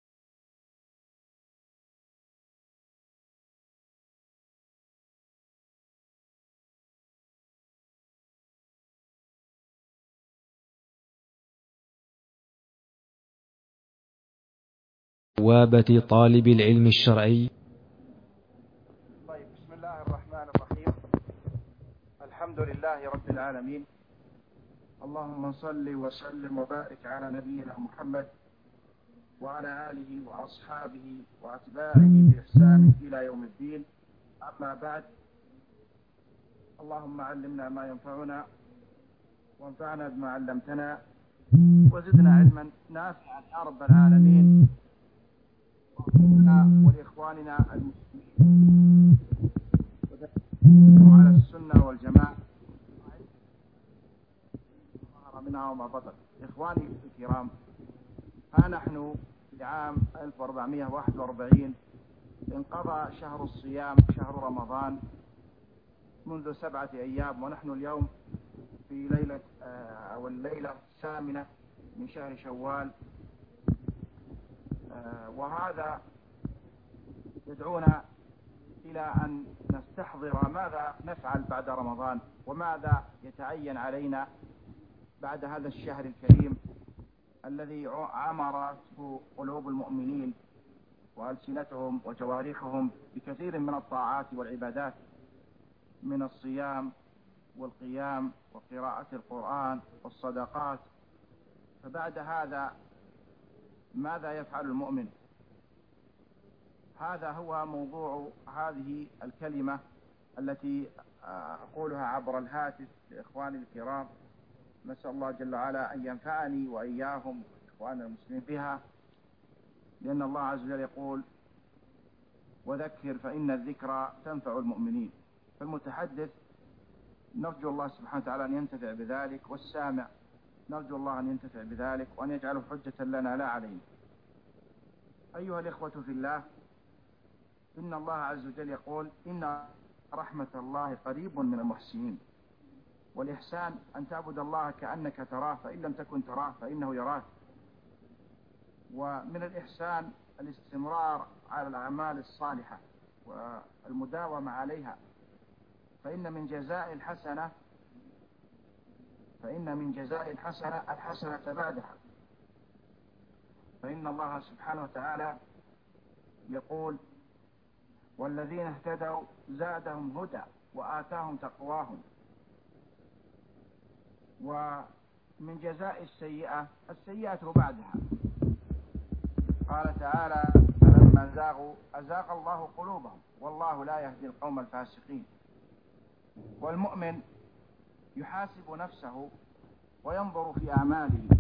بوابة طالب العلم الشرعي. طيب، بسم الله الرحمن الرحيم. الحمد لله رب العالمين، اللهم صل وسلم وبارك على نبينا محمد وعلى آله وأصحابه وأتباعه بإحسان إلى يوم الدين. أما بعد، اللهم علمنا ما ينفعنا وانفعنا بما علمتنا وزدنا علما نافعا يا رب العالمين، واغفر ولإخواننا المسلمين على السنة والجماعة ظهر منها وما بطن. إخواني الكرام، ها نحن في عام ألف وأربعمائة وواحد وأربعين انقضى شهر الصيام، شهر رمضان، منذ سبعة أيام، ونحن اليوم في ليلة أو الليلة الثامنة من شهر شوال. وهذا يدعونا إلى أن نستحضر ماذا نفعل بعد رمضان، وماذا يتعين علينا بعد هذا الشهر الكريم الذي عمرته قلوب المؤمنين وألسنتهم وجوارحهم بكثير من الطاعات والعبادات، من الصيام والقيام وقراءة القرآن والصدقات. فبعد هذا ماذا يفعل المؤمن؟ هذا هو موضوع هذه الكلمة التي أقولها عبر الهاتف لإخواني الكرام. نسأل الله جل وعلا أن ينفعني وإياهم إخواننا المسلمين بها، لأن الله عز وجل يقول: وذكر فإن الذكرى تنفع المؤمنين. فالمتحدث نرجو الله سبحانه وتعالى أن ينتفع بذلك، والسامع نرجو الله أن ينتفع بذلك وأن يجعله حجة لنا لا علينا. أيها الإخوة في الله، إن الله عز وجل يقول: إن رحمة الله قريب من المحسنين. والإحسان أن تعبد الله كأنك تراه، فإن لم تكن تراه فإنه يراك. ومن الإحسان الاستمرار على الأعمال الصالحة والمداومة عليها، فإن من جزاء الحسنة فإن من جزاء الحسنة الحسنة بعدها. فإن الله سبحانه وتعالى يقول: والذين اهتدوا زادهم هدى وآتاهم تقواهم. ومن جزاء السيئة السيئة بعدها. قال تعالى: فلما زاغوا أزاغ الله قلوبهم والله لا يهدي القوم الفاسقين. والمؤمن يحاسب نفسه وينظر في أعماله.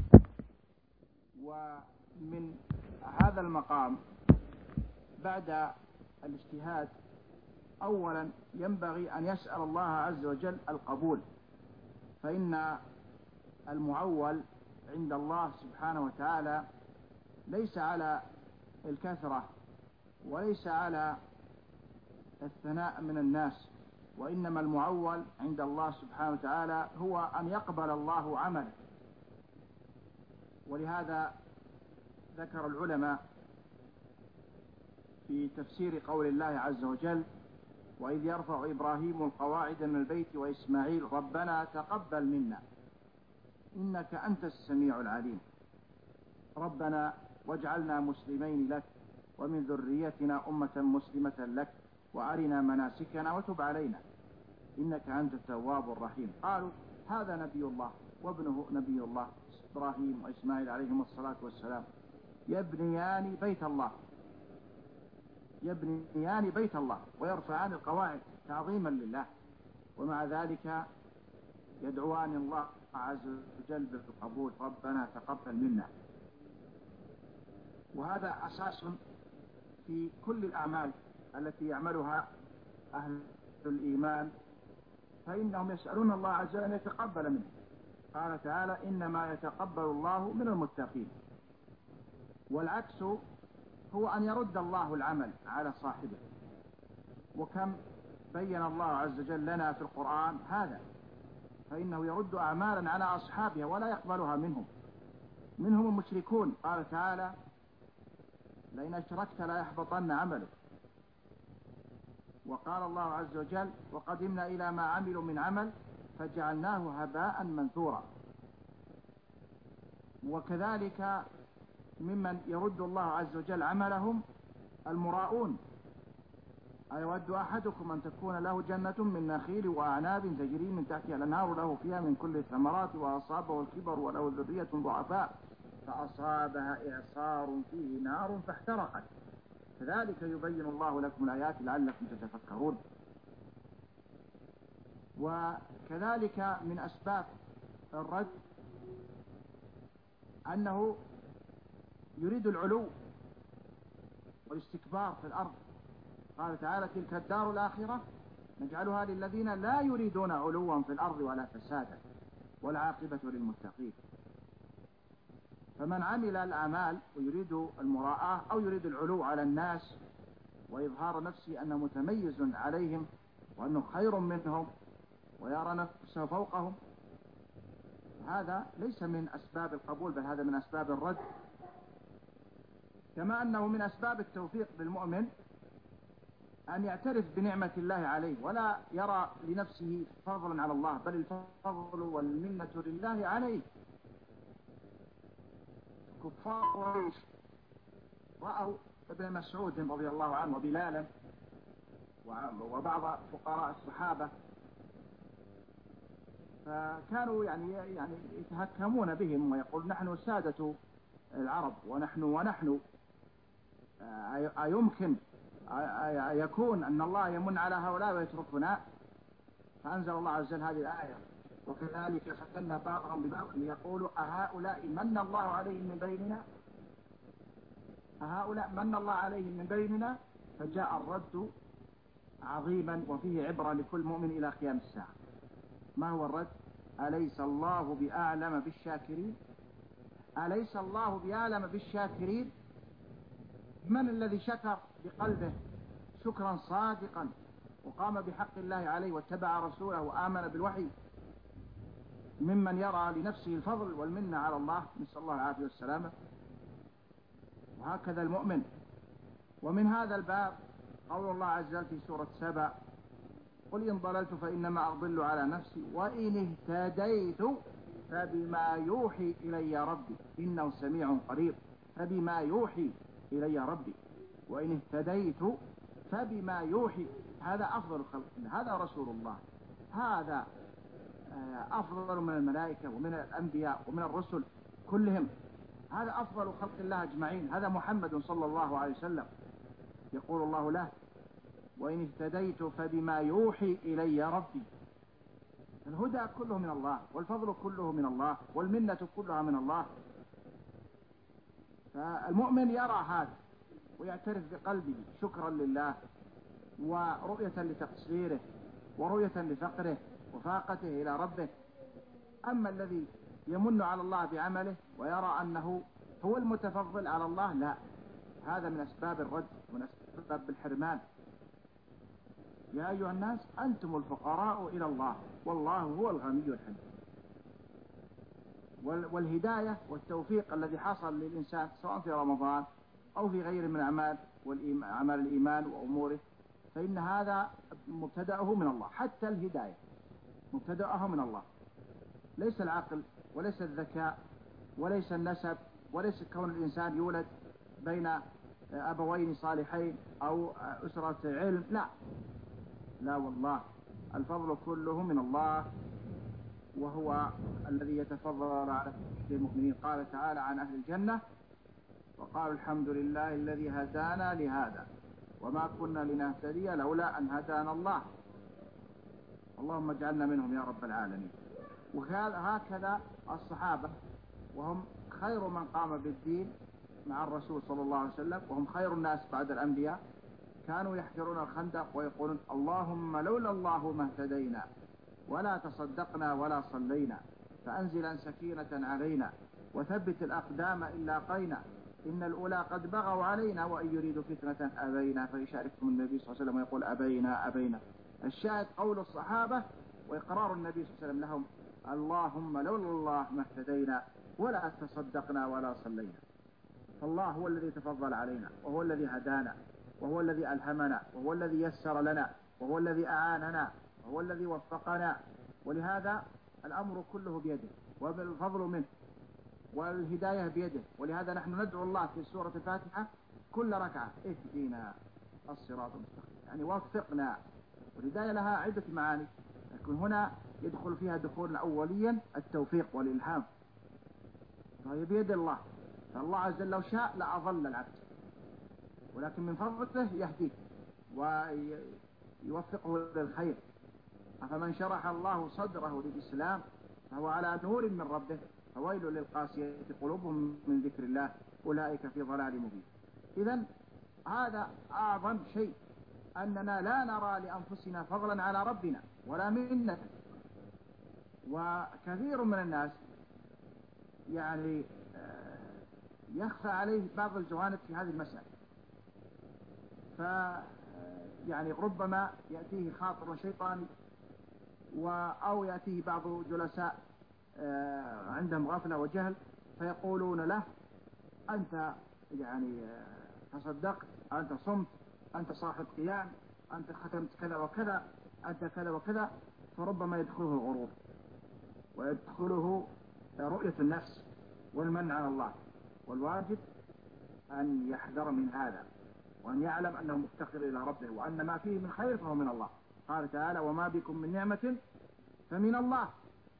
ومن هذا المقام بعد الاجتهاد أولا ينبغي أن يسأل الله عز وجل القبول، فإن المعول عند الله سبحانه وتعالى ليس على الكثرة وليس على الثناء من الناس، وإنما المعول عند الله سبحانه وتعالى هو أن يقبل الله عمله. ولهذا ذكر العلماء في تفسير قول الله عز وجل: وإذ يرفع إبراهيم القواعد من البيت وإسماعيل ربنا تقبل منا إنك أنت السميع العليم. ربنا واجعلنا مسلمين لك ومن ذريتنا أمة مسلمة لك وأرنا مناسكنا وتب علينا إنك أنت التواب الرحيم. قالوا: هذا نبي الله وابنه نبي الله إبراهيم وإسماعيل عليهم الصلاة والسلام يبنيان بيت الله يبنيان بيت الله ويرفعان القواعد تعظيما لله، ومع ذلك يدعوان الله عز وجل بالقبول: ربنا تقبل منا. وهذا أساس في كل الأعمال التي يعملها أهل الإيمان، فإنهم يسألون الله عز وجل أن يتقبل منه. قال تعالى: إنما يتقبل الله من المتقين. والعكس هو أن يرد الله العمل على صاحبه. وكم بين الله عز وجل لنا في القرآن هذا، فإنه يرد أعمالا على أصحابها ولا يقبلها منهم. منهم المشركون. قال تعالى: لئن أشركت لا يحبطن عملك. وقال الله عز وجل: وقدمنا إلى ما عملوا من عمل فجعلناه هباء منثورا. وكذلك ممن يرد الله عز وجل عملهم المراؤون: أيود أحدكم أن تكون له جنة من نخيل وأعناب تجري من تحتها الأنهار له فيها من كل الثمرات وأصابه الكبر وله ذرية ضعفاء فأصابها إعصار فيه نار فاحترقت كذلك يبين الله لكم الآيات لعلكم تتفكرون. وكذلك من أسباب الرد أنه يريد العلو والاستكبار في الأرض. قال تعالى: تلك الدار الآخرة نجعلها للذين لا يريدون علوا في الأرض ولا فسادا والعاقبة للمتقين. فمن عمل الأعمال ويريد المراءة أو يريد العلو على الناس وإظهار نفسه أنه متميز عليهم وأنه خير منهم ويرى نفسه فوقهم، هذا ليس من أسباب القبول، بل هذا من أسباب الرد. كما أنه من أسباب التوفيق للمؤمن أن يعترف بنعمة الله عليه ولا يرى لنفسه فضلا على الله، بل الفضل والمنة لله عليه. كفار قريش رأوا ابن مسعود رضي الله عنه وبلالا وبعض فقراء الصحابة فكانوا يعني يعني يتهكمون بهم ويقول نحن سادة العرب ونحن ونحن أيمكن يكون أن الله يمن على هؤلاء ويتركنا؟ فأنزل الله عز وجل هذه الآية وكذلك فتنا بعضهم ببعض ليقولوا أهؤلاء من الله عليهم من بيننا أهؤلاء من الله عليهم من بيننا. فجاء الرد عظيما وفيه عبرة لكل مؤمن إلى قيام الساعة. ما هو الرد؟ أليس الله بأعلم بالشاكرين؟ أليس الله بأعلم بالشاكرين؟ من الذي شكر بقلبه شكرا صادقا وقام بحق الله عليه واتبع رسوله وآمن بالوحي ممن يرى لنفسه الفضل والمنة على الله، نسأل الله العافية والسلامة. وهكذا المؤمن. ومن هذا الباب قول الله عز وجل في سورة سبأ قل إن ضللت فإنما أضل على نفسي وإن اهتديت فبما يوحي إلي ربي إنه سميع قريب. فبما يوحي إلي ربي وإن اهتديت فبما يوحي. هذا أفضل خلق الله، هذا رسول الله، هذا أفضل من الملائكة ومن الأنبياء ومن الرسل كلهم، هذا أفضل خلق الله أجمعين، هذا محمد صلى الله عليه وسلم. يقول الله له وإن اهتديت فبما يوحي إلي ربي. الهدى كله من الله والفضل كله من الله والمنة كلها من الله. فالمؤمن يرى هذا ويعترف بقلبه شكرا لله ورؤية لتقصيره ورؤية لفقره وفاقته إلى ربه. أما الذي يمن على الله بعمله ويرى أنه هو المتفضل على الله، لا، هذا من أسباب الرد ومن أسباب الحرمان. يا أيها الناس أنتم الفقراء إلى الله والله هو الغني الحميد. والهداية والتوفيق الذي حصل للإنسان سواء في رمضان أو في غير من أعمال أعمال الإيمان وأموره، فإن هذا مبتدأه من الله. حتى الهداية مبتدأه من الله، ليس العقل وليس الذكاء وليس النسب وليس كون الإنسان يولد بين أبوين صالحين أو أسرة علم، لا لا والله، الفضل كله من الله وهو الذي يتفضل على المؤمنين. قال تعالى عن أهل الجنة وقالوا الحمد لله الذي هدانا لهذا وما كنا لنهتدي لولا أن هدانا الله. اللهم اجعلنا منهم يا رب العالمين. وهكذا الصحابة وهم خير من قام بالدين مع الرسول صلى الله عليه وسلم وهم خير الناس بعد الأنبياء، كانوا يحفرون الخندق ويقولون اللهم لولا الله ما اهتدينا ولا تصدقنا ولا صلينا فأنزلا سكينة علينا وثبت الأقدام إن لاقينا إن الأولى قد بغوا علينا وإن يريدوا فتنة أبينا. فيشاركهم النبي صلى الله عليه وسلم ويقول أبينا أبينا. الشاهد قول الصحابة وإقرار النبي صلى الله عليه وسلم لهم اللهم لولا الله ما اهتدينا ولا تصدقنا ولا صلينا. فالله هو الذي تفضل علينا وهو الذي هدانا وهو الذي ألهمنا وهو الذي يسر لنا وهو الذي أعاننا وهو الذي وفقنا. ولهذا الأمر كله بيده والفضل منه والهداية بيده. ولهذا نحن ندعو الله في سورة الفاتحة كل ركعة اهدنا الصراط المستقيم، يعني وفقنا. والهداية لها عدة معاني، لكن هنا يدخل فيها دخولا أوليا التوفيق والإلهام، فهي بيد الله. فالله عز وجل لو شاء لأضل العبد، ولكن من فضله يهديه ويوفقه للخير. فمن شرح الله صدره للإسلام فهو على نور من ربه فويل للقاسية قلوبهم من ذكر الله أولئك في ضلال مبين. إذن هذا أعظم شيء، أننا لا نرى لأنفسنا فضلا على ربنا ولا منة. وكثير من الناس يعني يخفى عليه بعض الجوانب في هذه المسألة، ف يعني ربما يأتيه خاطر شيطاني أو يأتيه بعض جلساء عندهم غفلة وجهل فيقولون له أنت يعني تصدقت، أنت صمت، أنت صاحب قيام، أنت ختمت كذا وكذا، أنت كذا وكذا. فربما يدخله الغرور ويدخله رؤية النفس والمن على الله. والواجب أن يحذر من هذا وأن يعلم أنه مفتقر إلى ربه وأن ما فيه من خير فهو من الله. قال تعالى وما بكم من نعمة فمن الله.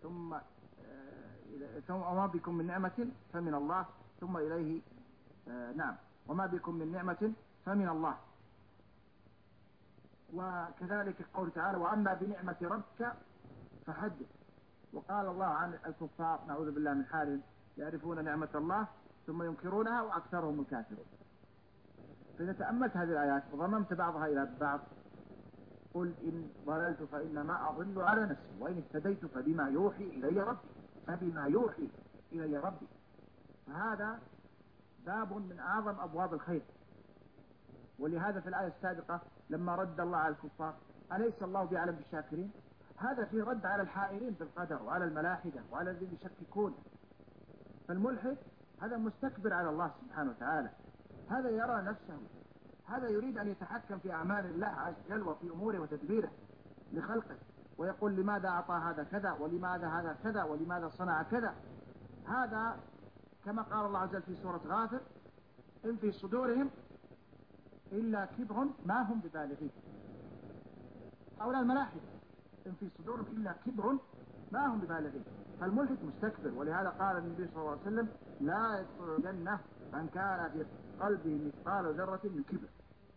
ثم ثم وما بكم من نعمة فمن الله ثم إليه آه نعم وما بكم من نعمة فمن الله. وكذلك قول تعالى وأما بنعمة ربك فحدث. وقال الله عن الكفار نعوذ بالله من حالهم يعرفون نعمة الله ثم ينكرونها وأكثرهم الكافرون. فإذا تأملت هذه الآيات وضممت بعضها إلى بعض قل إن ضللت فإنما أضل على نفسي وإن اهتديت فبما يوحي إلي ربي فبما يوحي إلي ربي. فهذا باب من أعظم أبواب الخير. ولهذا في الآية السابقة لما رد الله على الكفار أليس الله بأعلم بالشاكرين، هذا فيه رد على الحائرين بالقدر وعلى الملاحدة وعلى الذين يشككون. فالملحد هذا مستكبر على الله سبحانه وتعالى، هذا يرى نفسه، هذا يريد أن يتحكم في أعمال الله عز وجل وفي أموره وتدبيره لخلقه، ويقول لماذا أعطى هذا كذا ولماذا هذا كذا ولماذا صنع كذا. هذا كما قال الله عز وجل في سورة غافر إن في صدورهم إلا كبر ما هم ببالغين. هؤلاء الملاحدة إن في صدورهم إلا كبر ما هم ببالغين. فالملحد مستكبر. ولهذا قال النبي صلى الله عليه وسلم لا يدخل الجنة من كان في قلبه مثقال ذرة من كبر.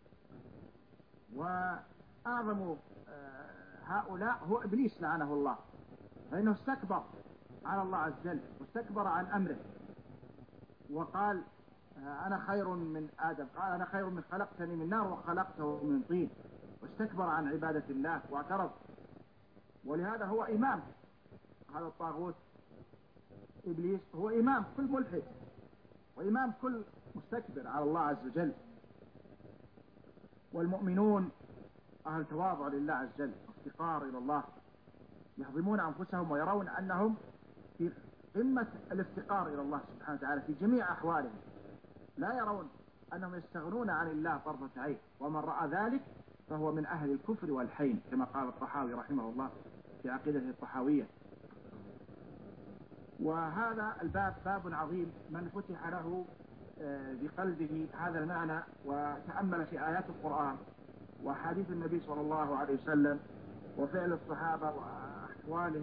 وأعظم هؤلاء هو إبليس لعنه الله، فإنه استكبر على الله عز وجل واستكبر عن أمره وقال أنا خير من آدم، قال أنا خير من خلقتني من نار وخلقته من طين، واستكبر عن عبادة الله واعترض. ولهذا هو إمام هذا الطاغوت إبليس، هو إمام كل ملحد وإمام كل مستكبر على الله عز وجل. والمؤمنون أهل تواضع لله عز وجل وافتقار إلى الله، يهضمون أنفسهم ويرون أنهم في قمة الافتقار إلى الله سبحانه وتعالى في جميع أحوالهم، لا يرون أنهم يستغنون عن الله طرفة عين، ومن رأى ذلك فهو من أهل الكفر والحين كما قال الطحاوي رحمه الله في عقيدته الطحاوية. وهذا الباب باب عظيم، من فتح له بقلبه هذا المعنى وتأمل في آيات القرآن وحديث النبي صلى الله عليه وسلم وفعل الصحابة وأحوالهم،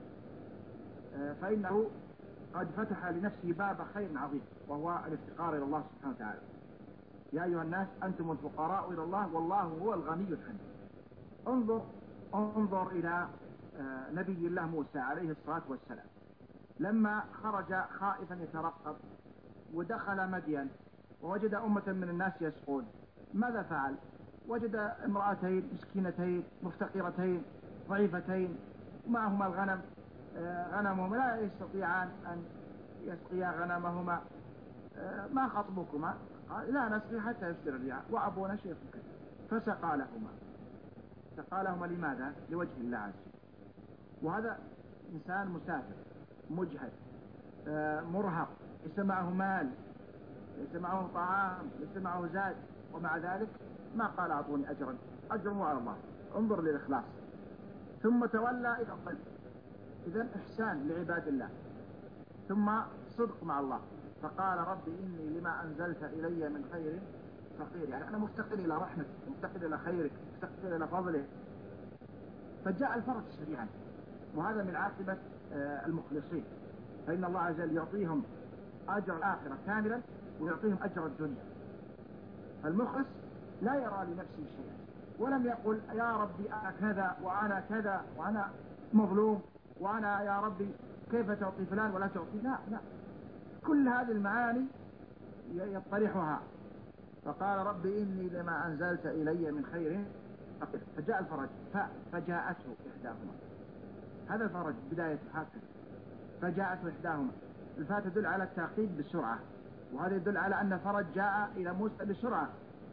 فإنه قد فتح لنفسه باب خير عظيم وهو الافتقار إلى الله سبحانه وتعالى. يا أيها الناس أنتم الفقراء إلى الله والله هو الغني الحميد. انظر انظر إلى نبي الله موسى عليه الصلاة والسلام لما خرج خائفا يترقب ودخل مدين ووجد أمة من الناس يسقون، ماذا فعل؟ وجد امرأتين مسكينتين مفتقرتين ضعيفتين معهما الغنم، غنمهما لا يستطيعان أن يسقيا غنمهما. ما خطبكما؟ قال لا نسقي حتى يصدر الرعاء وأبونا شيخ كذا. فسقى لهما. سقى لهما لماذا؟ لوجه الله عز وجل. وهذا إنسان مسافر مجهد مرهق، ليس معه مال، ليس معه طعام، ليس معه زاد، ومع ذلك ما قال أعطوني أجرا، أجره على الله. انظر للإخلاص. ثم تولى إلى الظل، إذن إحسان لعباد الله، ثم صدق مع الله. فقال ربي إني لما أنزلت إلي من خير فقير، يعني أنا مفتقر إلى رحمتك، مفتقر إلى خيرك، مفتقر إلى فضلك. فجاء الفرج سريعا. وهذا من عاقبة المخلصين، فإن الله عز وجل يعطيهم أجر الآخرة كاملا ويعطيهم أجر الدنيا. فالمخلص لا يرى لنفسه شيئا، ولم يقل يا ربي أنا كذا وأنا كذا وأنا مظلوم وأنا يا ربي كيف تعطي فلان ولا تعطي، لا لا، كل هذه المعاني يطرحها. فقال ربي إني لما أنزلت إلي من خير فقير. فجاء الفرج فجاءته إحداهما. هذا الفرج بداية هكذا، فجاءته إحداهما. الفاء تدل على التعقيد بالسرعة، وهذا يدل على أن الفرج جاء إلى موسى بسرعة.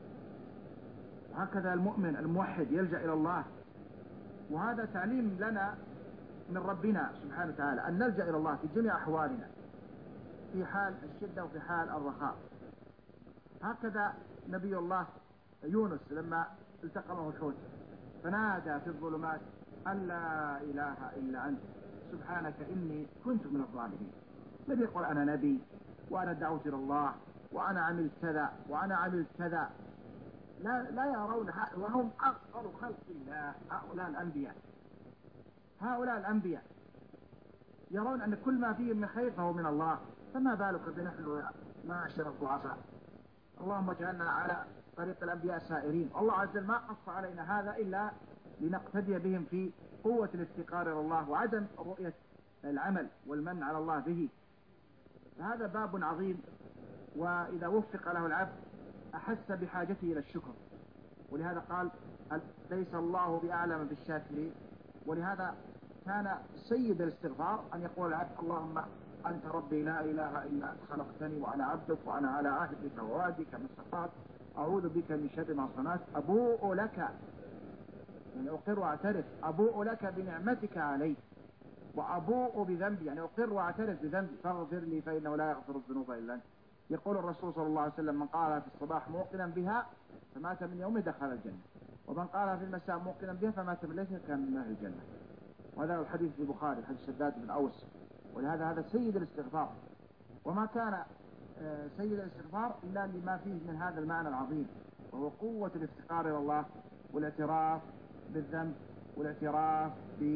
هكذا المؤمن الموحد يلجأ إلى الله. وهذا تعليم لنا من ربنا سبحانه وتعالى أن نلجأ إلى الله في جميع أحوالنا، في حال الشدة وفي حال الرخاء. هكذا نبي الله يونس لما التقمه الحوت فنادى في الظلمات أن لا إله إلا أنت سبحانك إني كنت من الظالمين. الذي يقول أنا نبي وأنا دعوت إلى الله وأنا عملت كذا وأنا عملت كذا، لا لا يرون، وهم أفضل خلق الله. هؤلاء الأنبياء، هؤلاء الأنبياء يرون أن كل ما فيه من خير فهو من الله، فما بالك بنحن معاشر الضعفاء؟ اللهم اجعلنا على طريق الأنبياء السائرين. الله عز وجل ما قص علينا هذا إلا لنقتدي بهم في قوة الافتقار إلى الله وعدم رؤية العمل والمن على الله به. فهذا باب عظيم، وإذا وفق له العبد أحس بحاجته إلى الشكر، ولهذا قال ليس الله بأعلم بالشاكرين. ولهذا كان سيد الاستغفار أن يقول العبد اللهم أنت ربي لا إله إلا أنت خلقتني وأنا عبدك وأنا على عهدك ووعدك ما استطعت، أعوذ بك من شر ما صنعت، أبوء لك، يعني أقر وأعترف، أبوء لك بنعمتك علي وأبوء بذنبي، يعني أقر وأعترف بذنبي فاغفر لي فإنه لا يغفر الذنوب إلا أنت. يقول الرسول صلى الله عليه وسلم من قالها في الصباح موقنا بها فمات من يومه دخل الجنة، ومن قالها في المساء موقنا بها فمات من ليلته كان من أهل الجنة. وهذا الحديث في البخاري حديث شداد بن أوس. ولهذا هذا سيد الاستغفار، وما كان سيد الاستغفار إلا لما فيه من هذا المعنى العظيم، وهو قوة الافتقار إلى الله والاعتراف بالذنب والاعتراف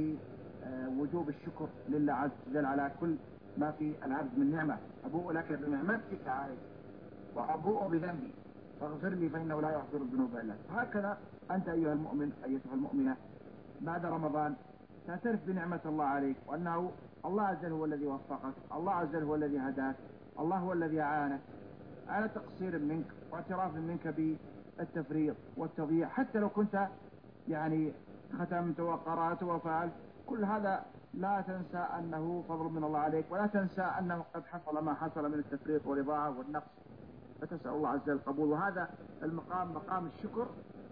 بوجوب الشكر لله عز وجل على كل ما في العبد من نعمة. أبوء لك بنعمتك علي وأبوء بذنبي فاغفر لي فإنه لا يغفر الذنوب إلا أنت. هكذا أنت أيها المؤمن أيتها المؤمنة بعد رمضان تعترف بنعمة الله عليك، وأنه الله عز وجل هو الذي وفقك، الله عز وجل هو الذي هداك، الله هو الذي أعانك على تقصير منك واعتراف منك بالتفريط والتضييع. حتى لو كنت يعني ختمت وقرأت وفعلت كل هذا، لا تنسى أنه فضل من الله عليك، ولا تنسى أنه قد حصل ما حصل من التفريط والإضاعة والنقص، فتسأل الله عز وجل القبول. وهذا المقام مقام الشكر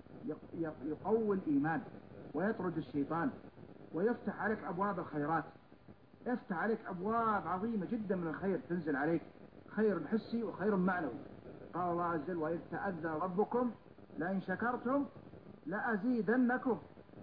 يقوي الإيمان ويطرد الشيطان ويفتح عليك أبواب الخيرات، يفتح عليك أبواب عظيمة جدا من الخير تنزل عليك، خير حسي وخير معنوي. قال الله عز وجل وإذ تأذن ربكم لئن شكرتم لأزيدنكم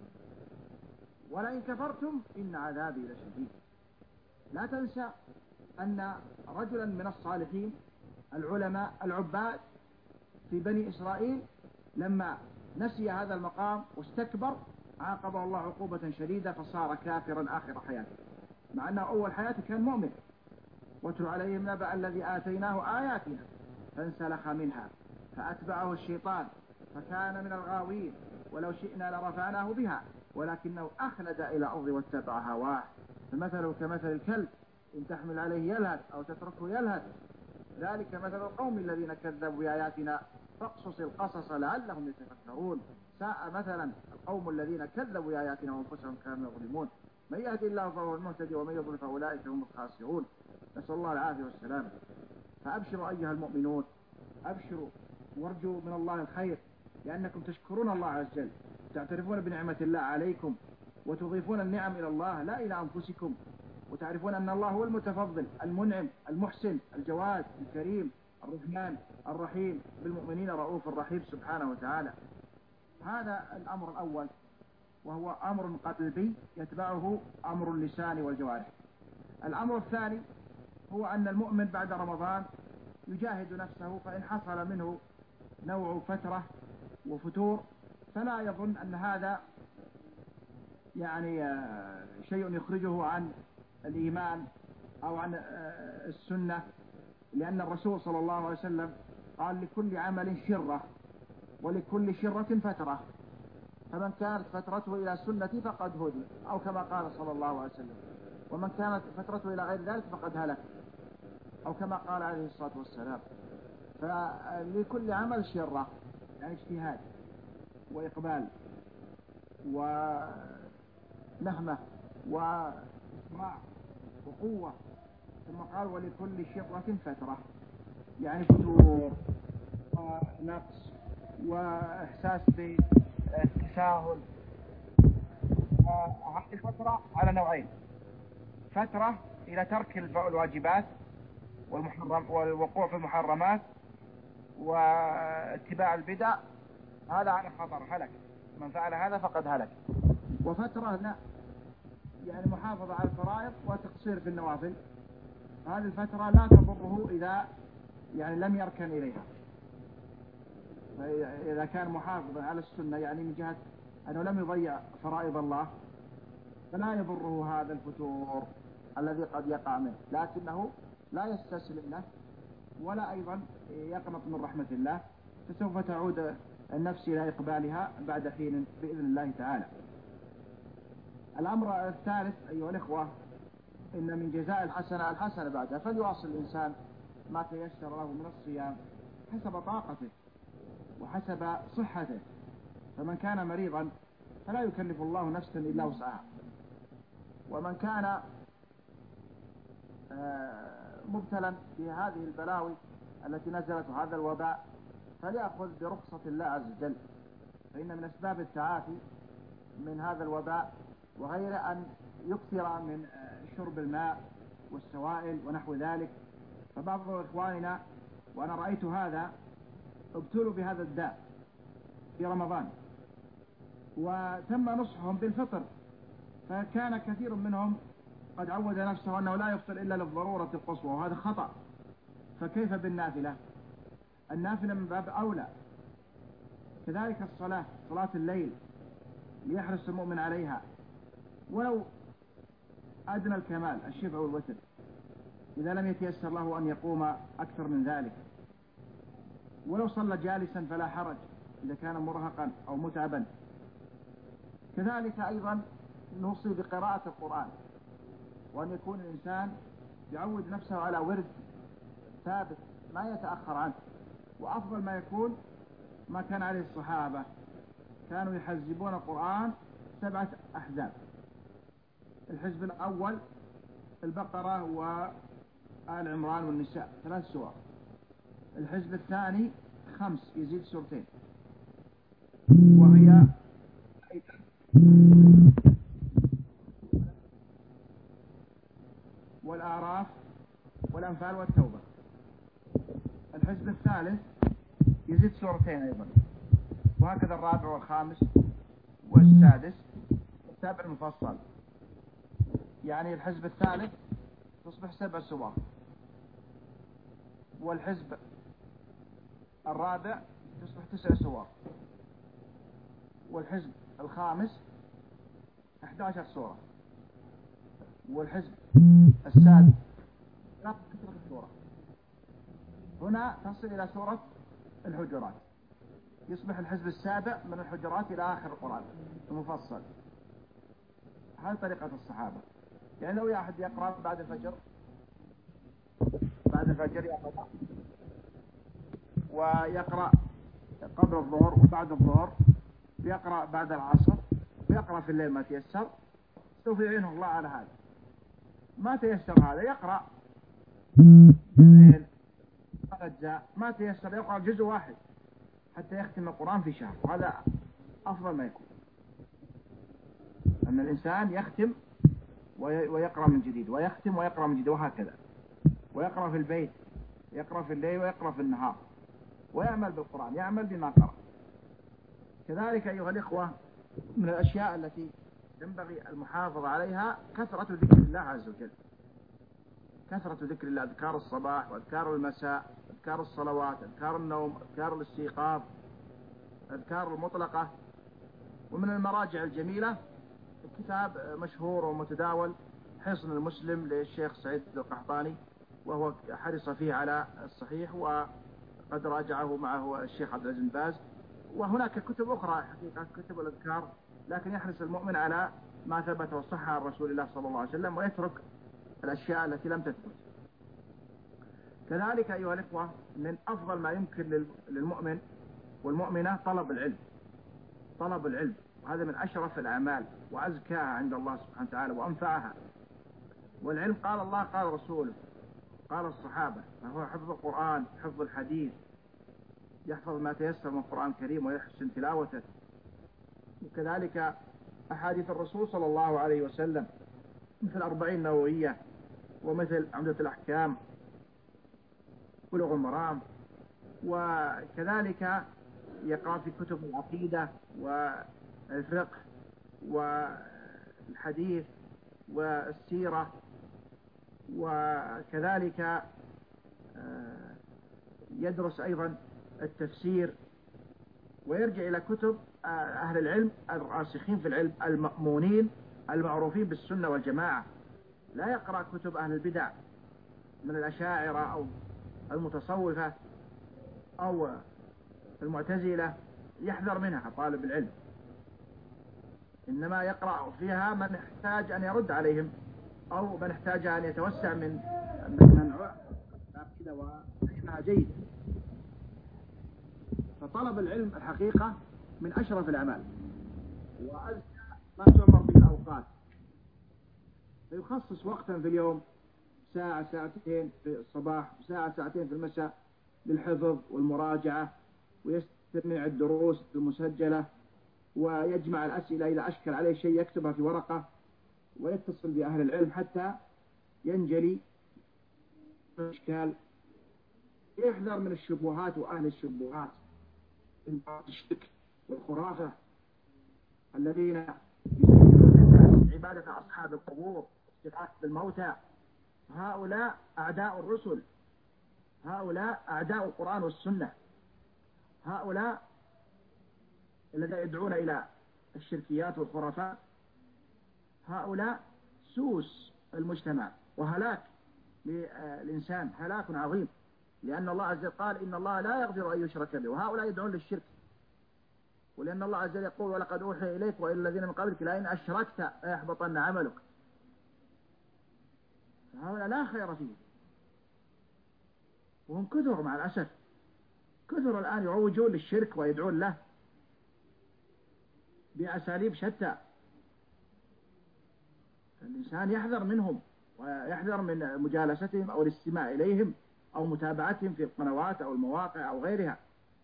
ولئن كفرتم إن عذابي لشديد. لا تنسى أن رجلا من الصالحين العلماء العباد في بني إسرائيل لما نسي هذا المقام واستكبر عاقبه الله عقوبة شديدة فصار كافرا آخر حياته، مع أنه أول حياته كان مؤمن. واتل عليهم نبأ الذي آتيناه آياتنا فانسلخ منها فأتبعه الشيطان فكان من الغاوين ولو شئنا لرفعناه بها ولكنه أخلد إلى الأرض واتبع هواه فمثله كمثل الكلب إن تحمل عليه يلهث أو تتركه يلهث ذلك مثل القوم الذين كذبوا بآياتنا فاقصص القصص لعلهم يتفكرون. ساء مثلا القوم الذين كذبوا بآياتنا وانفسهم كانوا يظلمون. من يهدي الله فهو المهتدي ومن يضلل فأولئك هم الخاسرون. نسأل الله العافية والسلامة. فأبشروا أيها المؤمنون، أبشروا وارجوا من الله الخير، لأنكم تشكرون الله عز وجل، تعترفون بنعمة الله عليكم وتضيفون النعم إلى الله لا إلى أنفسكم، وتعرفون أن الله هو المتفضل المنعم المحسن الجواد الكريم الرحمن الرحيم بالمؤمنين رؤوف الرحيم سبحانه وتعالى. هذا الأمر الأول، وهو أمر قلبي يتبعه أمر اللسان والجوارح. الأمر الثاني هو أن المؤمن بعد رمضان يجاهد نفسه، فإن حصل منه نوع فترة وفتور فلا يظن أن هذا يعني شيء يخرجه عن الإيمان أو عن السنة، لأن الرسول صلى الله عليه وسلم قال لكل عمل شرة ولكل شرة فترة، فمن كانت فترته إلى السنة فقد هدي أو كما قال صلى الله عليه وسلم، ومن كانت فترته إلى غير ذلك فقد هلك أو كما قال عليه الصلاة والسلام. فلكل عمل شرة يعني اجتهاد وإقبال ونهمة وإسراع وقوة. ثم قال ولكل شرة فترة يعني فتور ونقص وإحساس بالتساهل. هذه الفترة على نوعين: فترة إلى ترك الواجبات والمحرم والوقوع في المحرمات واتباع البدع، هذا على خطر هلك، من فعل هذا فقد هلك. وفترة لا يعني محافظة على الفرائض وتقصير في النوافل، هذه الفترة لا تضره إذا يعني لم يركن إليها. إذا كان محافظا على السنة يعني من جهة أنه لم يضيع فرائض الله فلا يضره هذا الفتور الذي قد يقع منه، لكنه لا يستسلم له ولا أيضا يقنط من رحمة الله، فسوف تعود النفس إلى إقبالها بعد حين بإذن الله تعالى. الأمر الثالث أيها الإخوة، إن من جزاء الحسنة الحسنة بعدها، فليواصل الإنسان ما تيسر له من الصيام حسب طاقته وحسب صحته، فمن كان مريضا فلا يكلف الله نفسا إلا وسعها، ومن كان مبتلا بهذه البلاوي التي نزلت هذا الوباء فليأخذ برخصة الله عز وجل، فإن من أسباب التعافي من هذا الوباء وغير أن يكثر من شرب الماء والسوائل ونحو ذلك. فبعض إخواننا وأنا رأيت هذا ابتلوا بهذا الداء في رمضان وتم نصحهم بالفطر، فكان كثير منهم قد عود نفسه أنه لا يفطر إلا للضرورة القصوى، وهذا خطأ. فكيف بالنافلة؟ النافلة من باب أولى. كذلك الصلاة، صلاة الليل ليحرص المؤمن عليها ولو أدنى الكمال، الشفع والوتر، إذا لم يتيسر له أن يقوم أكثر من ذلك. ولو صلى جالسا فلا حرج إذا كان مرهقا أو متعبا. كذلك أيضا نوصي بقراءة القرآن، وأن يكون الإنسان يعود نفسه على ورد ثابت ما يتأخر عنه، وأفضل ما يكون ما كان عليه الصحابة، كانوا يحزبون القرآن سبعة أحزاب. الحزب الأول البقرة وآل عمران والنساء، ثلاث سور. الحزب الثاني خمس، يزيد سورتين، وهي والأعراف والأنفال والتوبة. الحزب الثالث يزيد سورتين أيضا، وهكذا الرابع والخامس والسادس والسابع المفصل. يعني الحزب الثالث تصبح سبع سور، والحزب الرابع تصبح تسع سور، والحزب الخامس أحد عشر سورة، والحزب السادس ثلاثة سورة. هنا تصل إلى سورة الحجرات، يصبح الحزب السابع من الحجرات إلى آخر القرآن المفصل. هذه طريقة الصحابة. يعني لو أحد يقرأ بعد الفجر بعد الفجر يقرأ، ويقرأ قبل الظهر وبعد الظهر، ويقرأ بعد العصر، ويقرأ في الليل ما تيسر، سوف يعينه الله على هذا. ما تيسر هذا يقرأ جزئين أجزاء، ما تيسر يقرأ جزء واحد حتى يختم القرآن في شهر، وهذا أفضل ما يكون. أن الإنسان يختم ويقرأ من جديد، ويختم ويقرأ من جديد، وهكذا، ويقرأ في البيت، يقرأ في الليل ويقرأ في النهار، ويعمل بالقرآن، يعمل بما قرأ. كذلك أيها الإخوة من الأشياء التي ينبغي المحافظة عليها كثرة ذكر الله عز وجل، كثرة ذكر الله، أذكار الصباح وأذكار المساء، أذكار الصلوات، أذكار النوم، أذكار الاستيقاظ، أذكار المطلقة. ومن المراجع الجميلة كتاب مشهور ومتداول حصن المسلم للشيخ سعيد القحطاني، وهو حرص فيه على الصحيح، وقد راجعه معه الشيخ عبد العزيز بن باز. وهناك كتب أخرى حقيقة كتب الأذكار، لكن يحرص المؤمن على ما ثبت وصح عن رسول الله صلى الله عليه وسلم، ويترك الأشياء التي لم تثبت. كذلك أيها الإخوة من أفضل ما يمكن للمؤمن والمؤمنة طلب العلم، طلب العلم، وهذا من أشرف الأعمال وأزكاها عند الله سبحانه وتعالى وأنفعها. والعلم قال الله قال رسوله قال الصحابة، فهو حفظ القرآن، حفظ الحديث، يحفظ ما تيسر من القرآن الكريم ويحسن تلاوته. وكذلك أحاديث الرسول صلى الله عليه وسلم مثل أربعين النووية، ومثل عمدة الأحكام، بلوغ المرام. وكذلك يقرأ في كتب العقيدة والفقه والحديث والسيرة، وكذلك يدرس أيضا التفسير، ويرجع إلى كتب أهل العلم الراسخين في العلم المأمونين المعروفين بالسنة والجماعة، لا يقرأ كتب أهل البدع من الأشاعرة أو المتصوفة أو المعتزلة، يحذر منها طالب العلم، إنما يقرأ فيها من يحتاج أن يرد عليهم أو من يحتاج أن يتوسع من من كذا وفهمها جيد. فطلب العلم الحقيقة من أشرف الأعمال وأزكى ما تعمر به الأوقات، فيخصص وقتا في اليوم، ساعة ساعتين في الصباح وساعة ساعتين في المساء للحفظ والمراجعة، ويستمع الدروس المسجلة، ويجمع الأسئلة إذا أشكل عليه شيء يكتبها في ورقة ويتصل بأهل العلم حتى ينجلي الإشكال. يحذر من الشبهات وأهل الشبهات من الشرك والخرافة الذين يسيرون عبادة أصحاب القبور واستغاثة بالموتى. هؤلاء أعداء الرسل، هؤلاء أعداء القرآن والسنة، هؤلاء الذين يدعون إلى الشركيات والخرافات، هؤلاء سوس المجتمع وهلاك للإنسان، هلاك عظيم، لأن الله عز وجل قال إن الله لا يغفر أن يشرك به، وهؤلاء يدعون للشرك. ولأن الله عز وجل يقول ولقد أوحي إليك وإلى الذين من قبلك لئن أشركت ليحبطن عملك. هؤلاء لا خير فيه، وهم كثر مع الأسف، كثر الآن يروجون للشرك ويدعون له بأساليب شتى. الإنسان يحذر منهم ويحذر من مجالستهم أو الاستماع إليهم أو متابعتهم في القنوات أو المواقع أو غيرها،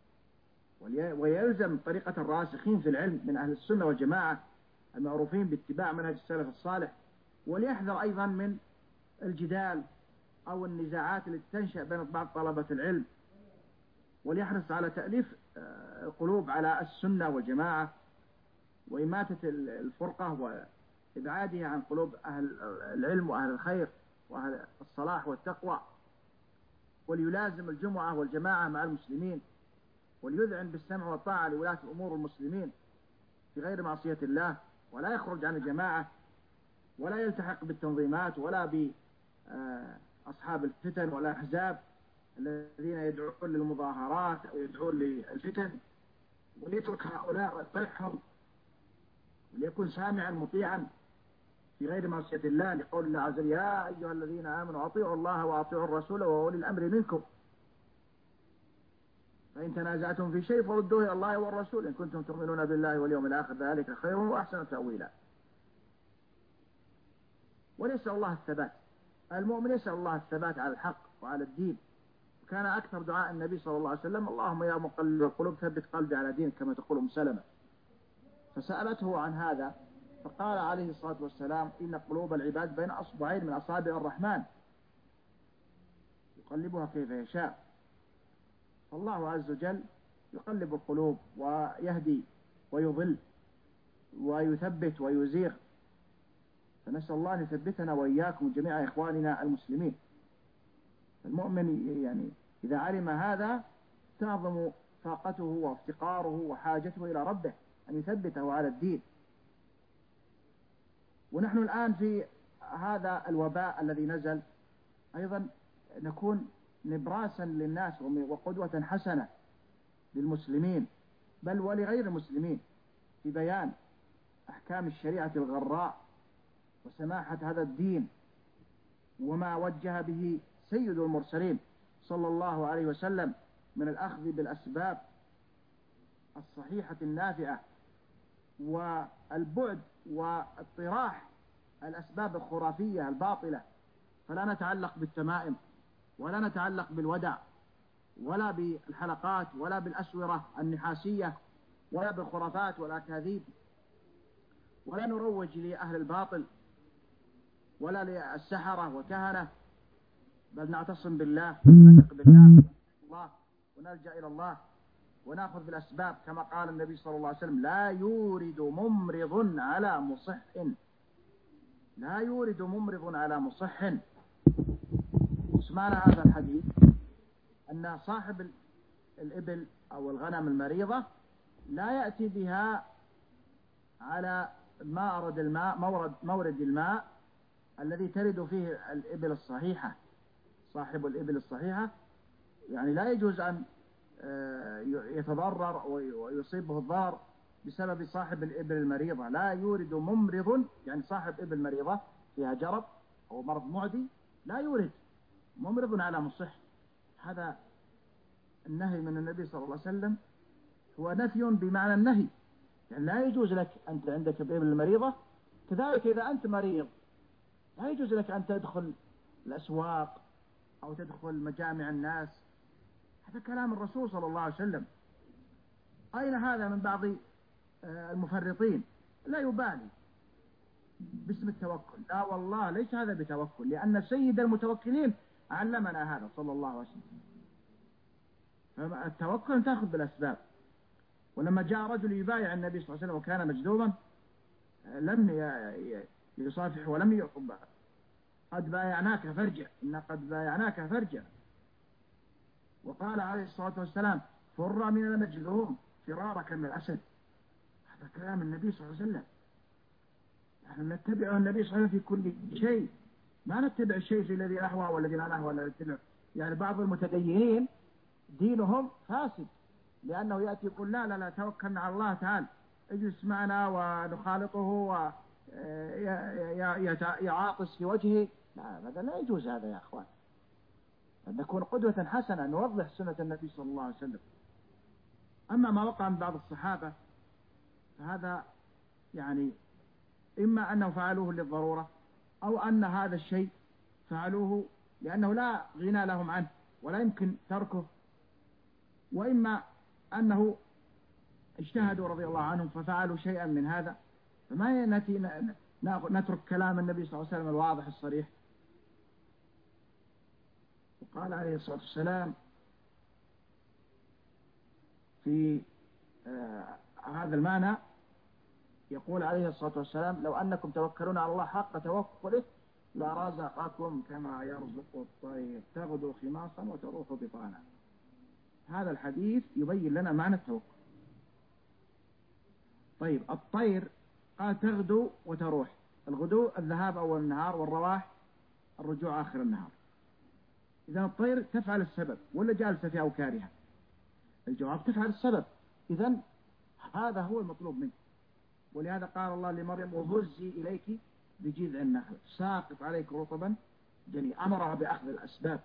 ويلزم طريقة الراسخين في العلم من أهل السنة والجماعة المعروفين باتباع منهج السلف الصالح. وليحذر أيضا من الجدال أو النزاعات التي تنشأ بين بعض طلبة العلم، وليحرص على تأليف القلوب على السنة والجماعة وإماتة الفرقة وإبعادها عن قلوب أهل العلم وأهل الخير وأهل الصلاح والتقوى. وليلازم الجمعة والجماعة مع المسلمين، وليذعن بالسمع والطاعة لولاة أمور المسلمين في غير معصية الله، ولا يخرج عن الجماعة ولا يلتحق بالتنظيمات ولا بأصحاب الفتن ولا الأحزاب الذين يدعون للمظاهرات أو يدعون للفتن. وليترك هؤلاء ويطيحهم، وليكن سامعا مطيعا في غير معصية الله، لقول الله عز وجل يا أيها الذين آمنوا أطيعوا الله وأطيعوا الرسول وأولي الأمر منكم فإن تنازعتم في شيء فردوه إلى الله والرسول إن كنتم تؤمنون بالله واليوم الآخر ذلك خير وأحسن تأويلا. ونسأل الله الثبات، المؤمن يسأل الله الثبات على الحق وعلى الدين. وكان أكثر دعاء النبي صلى الله عليه وسلم اللهم يا مقلب القلوب ثبت قلبي على دينك كما تقول أم سلمة. فسألته عن هذا فقال عليه الصلاة والسلام إن قلوب العباد بين أصبعين من أصابع الرحمن يقلبها كيف يشاء. فالله عز وجل يقلب القلوب ويهدي ويضل ويثبت ويزيغ، فنسأل الله أن يثبتنا وإياكم جميع إخواننا المسلمين. المؤمن يعني إذا علم هذا تعظم طاقته وافتقاره وحاجته إلى ربه أن يثبته على الدين. ونحن الآن في هذا الوباء الذي نزل أيضا نكون نبراسا للناس وقدوة حسنة للمسلمين بل ولغير المسلمين في بيان أحكام الشريعة الغراء وسماحة هذا الدين وما وجه به سيد المرسلين صلى الله عليه وسلم من الأخذ بالأسباب الصحيحة النافعة والبعد واطراح الأسباب الخرافية الباطلة. فلا نتعلق بالتمائم ولا نتعلق بالودع ولا بالحلقات ولا بالأسورة النحاسية ولا بالخرافات والأكاذيب، ولا نروج لأهل الباطل ولا للسحرة وكهنة، بل نعتصم بالله ونثق بالله الله ونلجأ إلى الله ونأخذ بالأسباب كما قال النبي صلى الله عليه وسلم لا يورد ممرض على مصح، لا يورد ممرض على مصح. اسمعنا هذا الحديث أن صاحب الإبل أو الغنم المريضة لا يأتي بها على مورد الماء مورد, مورد الماء الذي ترد فيه الإبل الصحيحة، صاحب الإبل الصحيحة يعني لا يجوز أن يتضرر ويصيبه الضار بسبب صاحب الإبل المريضة. لا يورد ممرض، يعني صاحب إبل مريضة فيها جرب أو مرض معدي، لا يورد ممرض على مصح. هذا النهي من النبي صلى الله عليه وسلم هو نفي بمعنى النهي، يعني لا يجوز لك أنت عندك الإبل المريضة، كذلك إذا أنت مريض لا يجوز لك أن تدخل الأسواق أو تدخل مجامع الناس. هذا كلام الرسول صلى الله عليه وسلم. أين هذا من بعض المفرطين لا يبالي باسم التوكل؟ لا والله ليس هذا بتوكل، لأن سيد المتوكلين علمنا هذا صلى الله عليه وسلم. فالتوكل أن تأخذ بالأسباب. ولما جاء رجل يبايع النبي صلى الله عليه وسلم وكان مجذوبا لم يصافح ولم يعقب، قد بايعناك فارجع، إن قد بايعناك فارجع. وقال عليه الصلاة والسلام فر من المجذوم فرارك من الأسد. هذا كلام النبي صلى الله عليه وسلم. نحن نتبع النبي صلى الله عليه وسلم في كل شيء، ما نتبع الشيء في الذي أهوى والذي لا نهوى ولا نتبع. يعني بعض المتدينين دينهم فاسد، لأنه يأتي يقول لا لا لا توكلنا على الله تعالى، اجلس معنا ونخالطه ويعاطس في وجهه. لا، هذا لا يجوز هذا يا أخوان. أن نكون قدوة حسنة، نوضح سنة النبي صلى الله عليه وسلم. أما ما وقع من بعض الصحابة فهذا يعني إما أنه فعلوه للضرورة، أو أن هذا الشيء فعلوه لأنه لا غنى لهم عنه ولا يمكن تركه، وإما أنه اجتهدوا رضي الله عنهم ففعلوا شيئا من هذا. فما نتي نترك كلام النبي صلى الله عليه وسلم الواضح الصريح. وقال عليه الصلاة والسلام في آه هذا المعنى، يقول عليه الصلاة والسلام لو أنكم توكلون على الله حق توكله لرزقكم كما يرزق الطير تغدو خماصا وتروح بطانا. هذا الحديث يبين لنا معنى التوكل. طيب الطير قال تغدو وتروح، الغدو الذهاب أول النهار والرواح الرجوع آخر النهار. إذا الطير تفعل السبب ولا جالسة في أوكارها؟ الجواب تفعل السبب. إذن هذا هو المطلوب منك. ولهذا قال الله لمريم وهزي إليك بجذع النخل ساقط عليك رطبا جني، أمرها بأخذ الأسباب.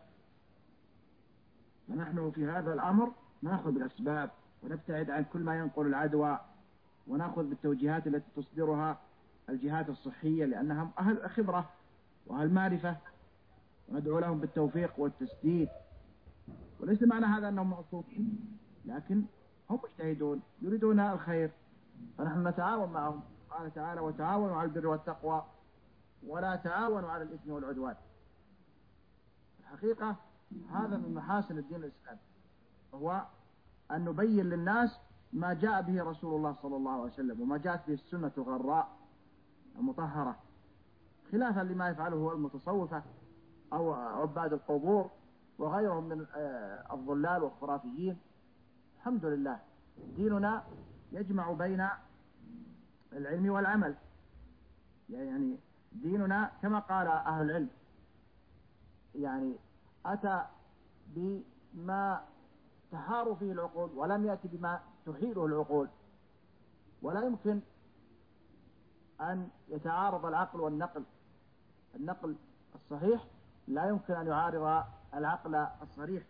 ونحن في هذا الأمر نأخذ بالأسباب ونبتعد عن كل ما ينقل العدوى، ونأخذ بالتوجيهات التي تصدرها الجهات الصحية لأنهم أهل خبرة وأهل معرفة، وندعو لهم بالتوفيق والتسديد. وليس معنى هذا أنهم معصومين، لكن هم مجتهدون يريدون الخير، فنحن نتعاون معهم. قال تعالى وتعاونوا على البر والتقوى ولا تعاونوا على الإثم والعدوان. الحقيقة هذا من محاسن الدين الإسلامي، وهو أن نبين للناس ما جاء به رسول الله صلى الله عليه وسلم وما جاءت به السنة الغراء المطهرة، خلافا لما يفعله المتصوفة أو عباد القبور وغيرهم من الضلال والخرافيين. الحمد لله ديننا يجمع بين العلم والعمل، يعني ديننا كما قال أهل العلم يعني أتى بما تحار فيه العقول ولم يأتي بما تحيله العقول. ولا يمكن أن يتعارض العقل والنقل. النقل الصحيح لا يمكن أن يعارض العقل الصريح.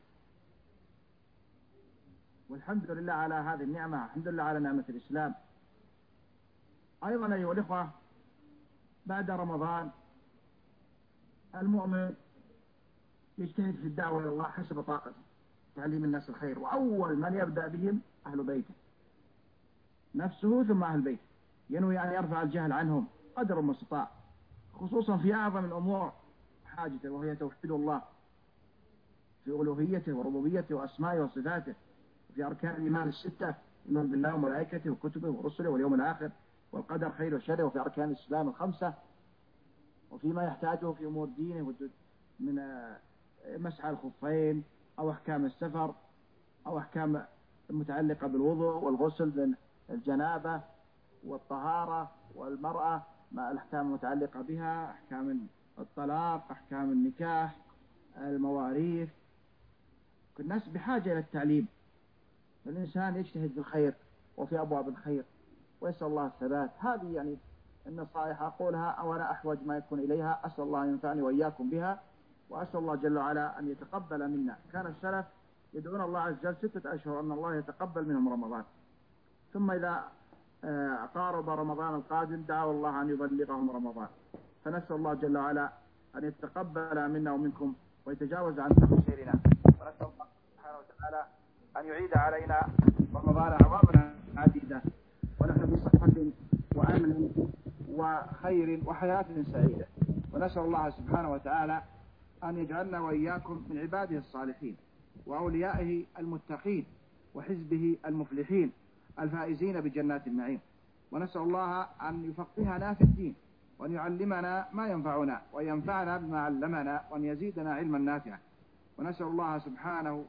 والحمد لله على هذه النعمة، الحمد لله على نعمة الإسلام. أيضا أيها الإخوة، بعد رمضان المؤمن يجتهد في الدعوة إلى الله حسب طاقته، تعليم الناس الخير، وأول من يبدأ بهم أهل بيته، نفسه ثم أهل بيته، ينوي أن يرفع الجهل عنهم قدر ما استطاع، خصوصا في أعظم الأمور حاجته، وهي توحيد الله في ألوهيته وربوبيته وأسمائه وصفاته، وفي أركان الإيمان الستة، الإيمان بالله وملائكته وكتبه ورسله واليوم الآخر والقدر خير وشر، وفي أركان الإسلام الخمسة، وفيما يحتاجه في أمور دينه من مسح الخفين أو أحكام السفر أو أحكام المتعلقة بالوضوء والغسل من الجنابة والطهارة والمرأة، ما الأحكام المتعلقة بها، أحكام الطلاق، أحكام النكاح، المواريث. الناس بحاجة إلى التعليم، الإنسان يجتهد في الخير وفي أبواب الخير ويسأل الله الثبات. هذه يعني النصائح أقولها وأنا أحوج ما يكون إليها. أسأل الله أن ينفعني وإياكم بها، وأسأل الله جل وعلا أن يتقبل منا. كان السلف يدعون الله عز وجل ستة أشهر أن الله يتقبل منهم رمضان، ثم إذا قارب رمضان القادم دعوا الله أن يبلغهم رمضان. فنسأل الله جل وعلا أن يتقبل منا ومنكم ويتجاوز عن تقصيرنا، ونسأل الله سبحانه وتعالى أن يعيد علينا رمضان أعواما عديدة ونحن بصحة وأمن وخير وحياة سعيدة. ونسأل الله سبحانه وتعالى أن يجعلنا وإياكم من عباده الصالحين وأوليائه المتقين وحزبه المفلحين الفائزين بجنات النعيم. ونسأل الله أن يفقهنا في الدين وأن يعلمنا ما ينفعنا وينفعنا بما علمنا وأن يزيدنا علما نافعا. ونسأل الله سبحانه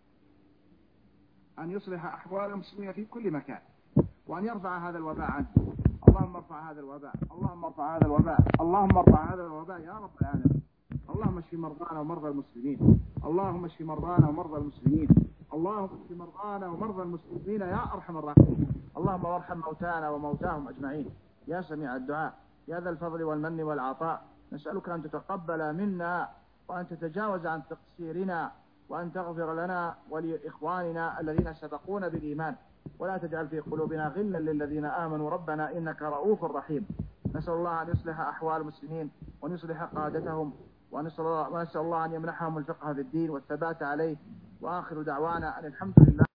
أن يصلح أحوال المسلمين في كل مكان وأن يرفع هذا الوباء عنه. اللهم ارفع هذا الوباء، اللهم ارفع هذا الوباء، اللهم ارفع هذا الوباء يا رب العالمين. اللهم اشف مرضانا ومرضى المسلمين، اللهم اشف مرضانا ومرضى المسلمين، اللهم اشف مرضانا ومرضى المسلمين يا أرحم الراحمين. اللهم وارحم موتانا وموتاهم أجمعين يا سميع الدعاء يا ذا الفضل والمن والعطاء. نسألك أن تتقبل منا وأن تتجاوز عن تقصيرنا وأن تغفر لنا ولإخواننا الذين سبقونا بالإيمان، ولا تجعل في قلوبنا غلا للذين آمنوا ربنا إنك رؤوف رحيم. نسأل الله أن يصلح أحوال المسلمين وأن يصلح قادتهم، ونسأل الله أن يمنحهم الفقه في الدين والثبات عليه. وآخر دعوانا أن الحمد لله.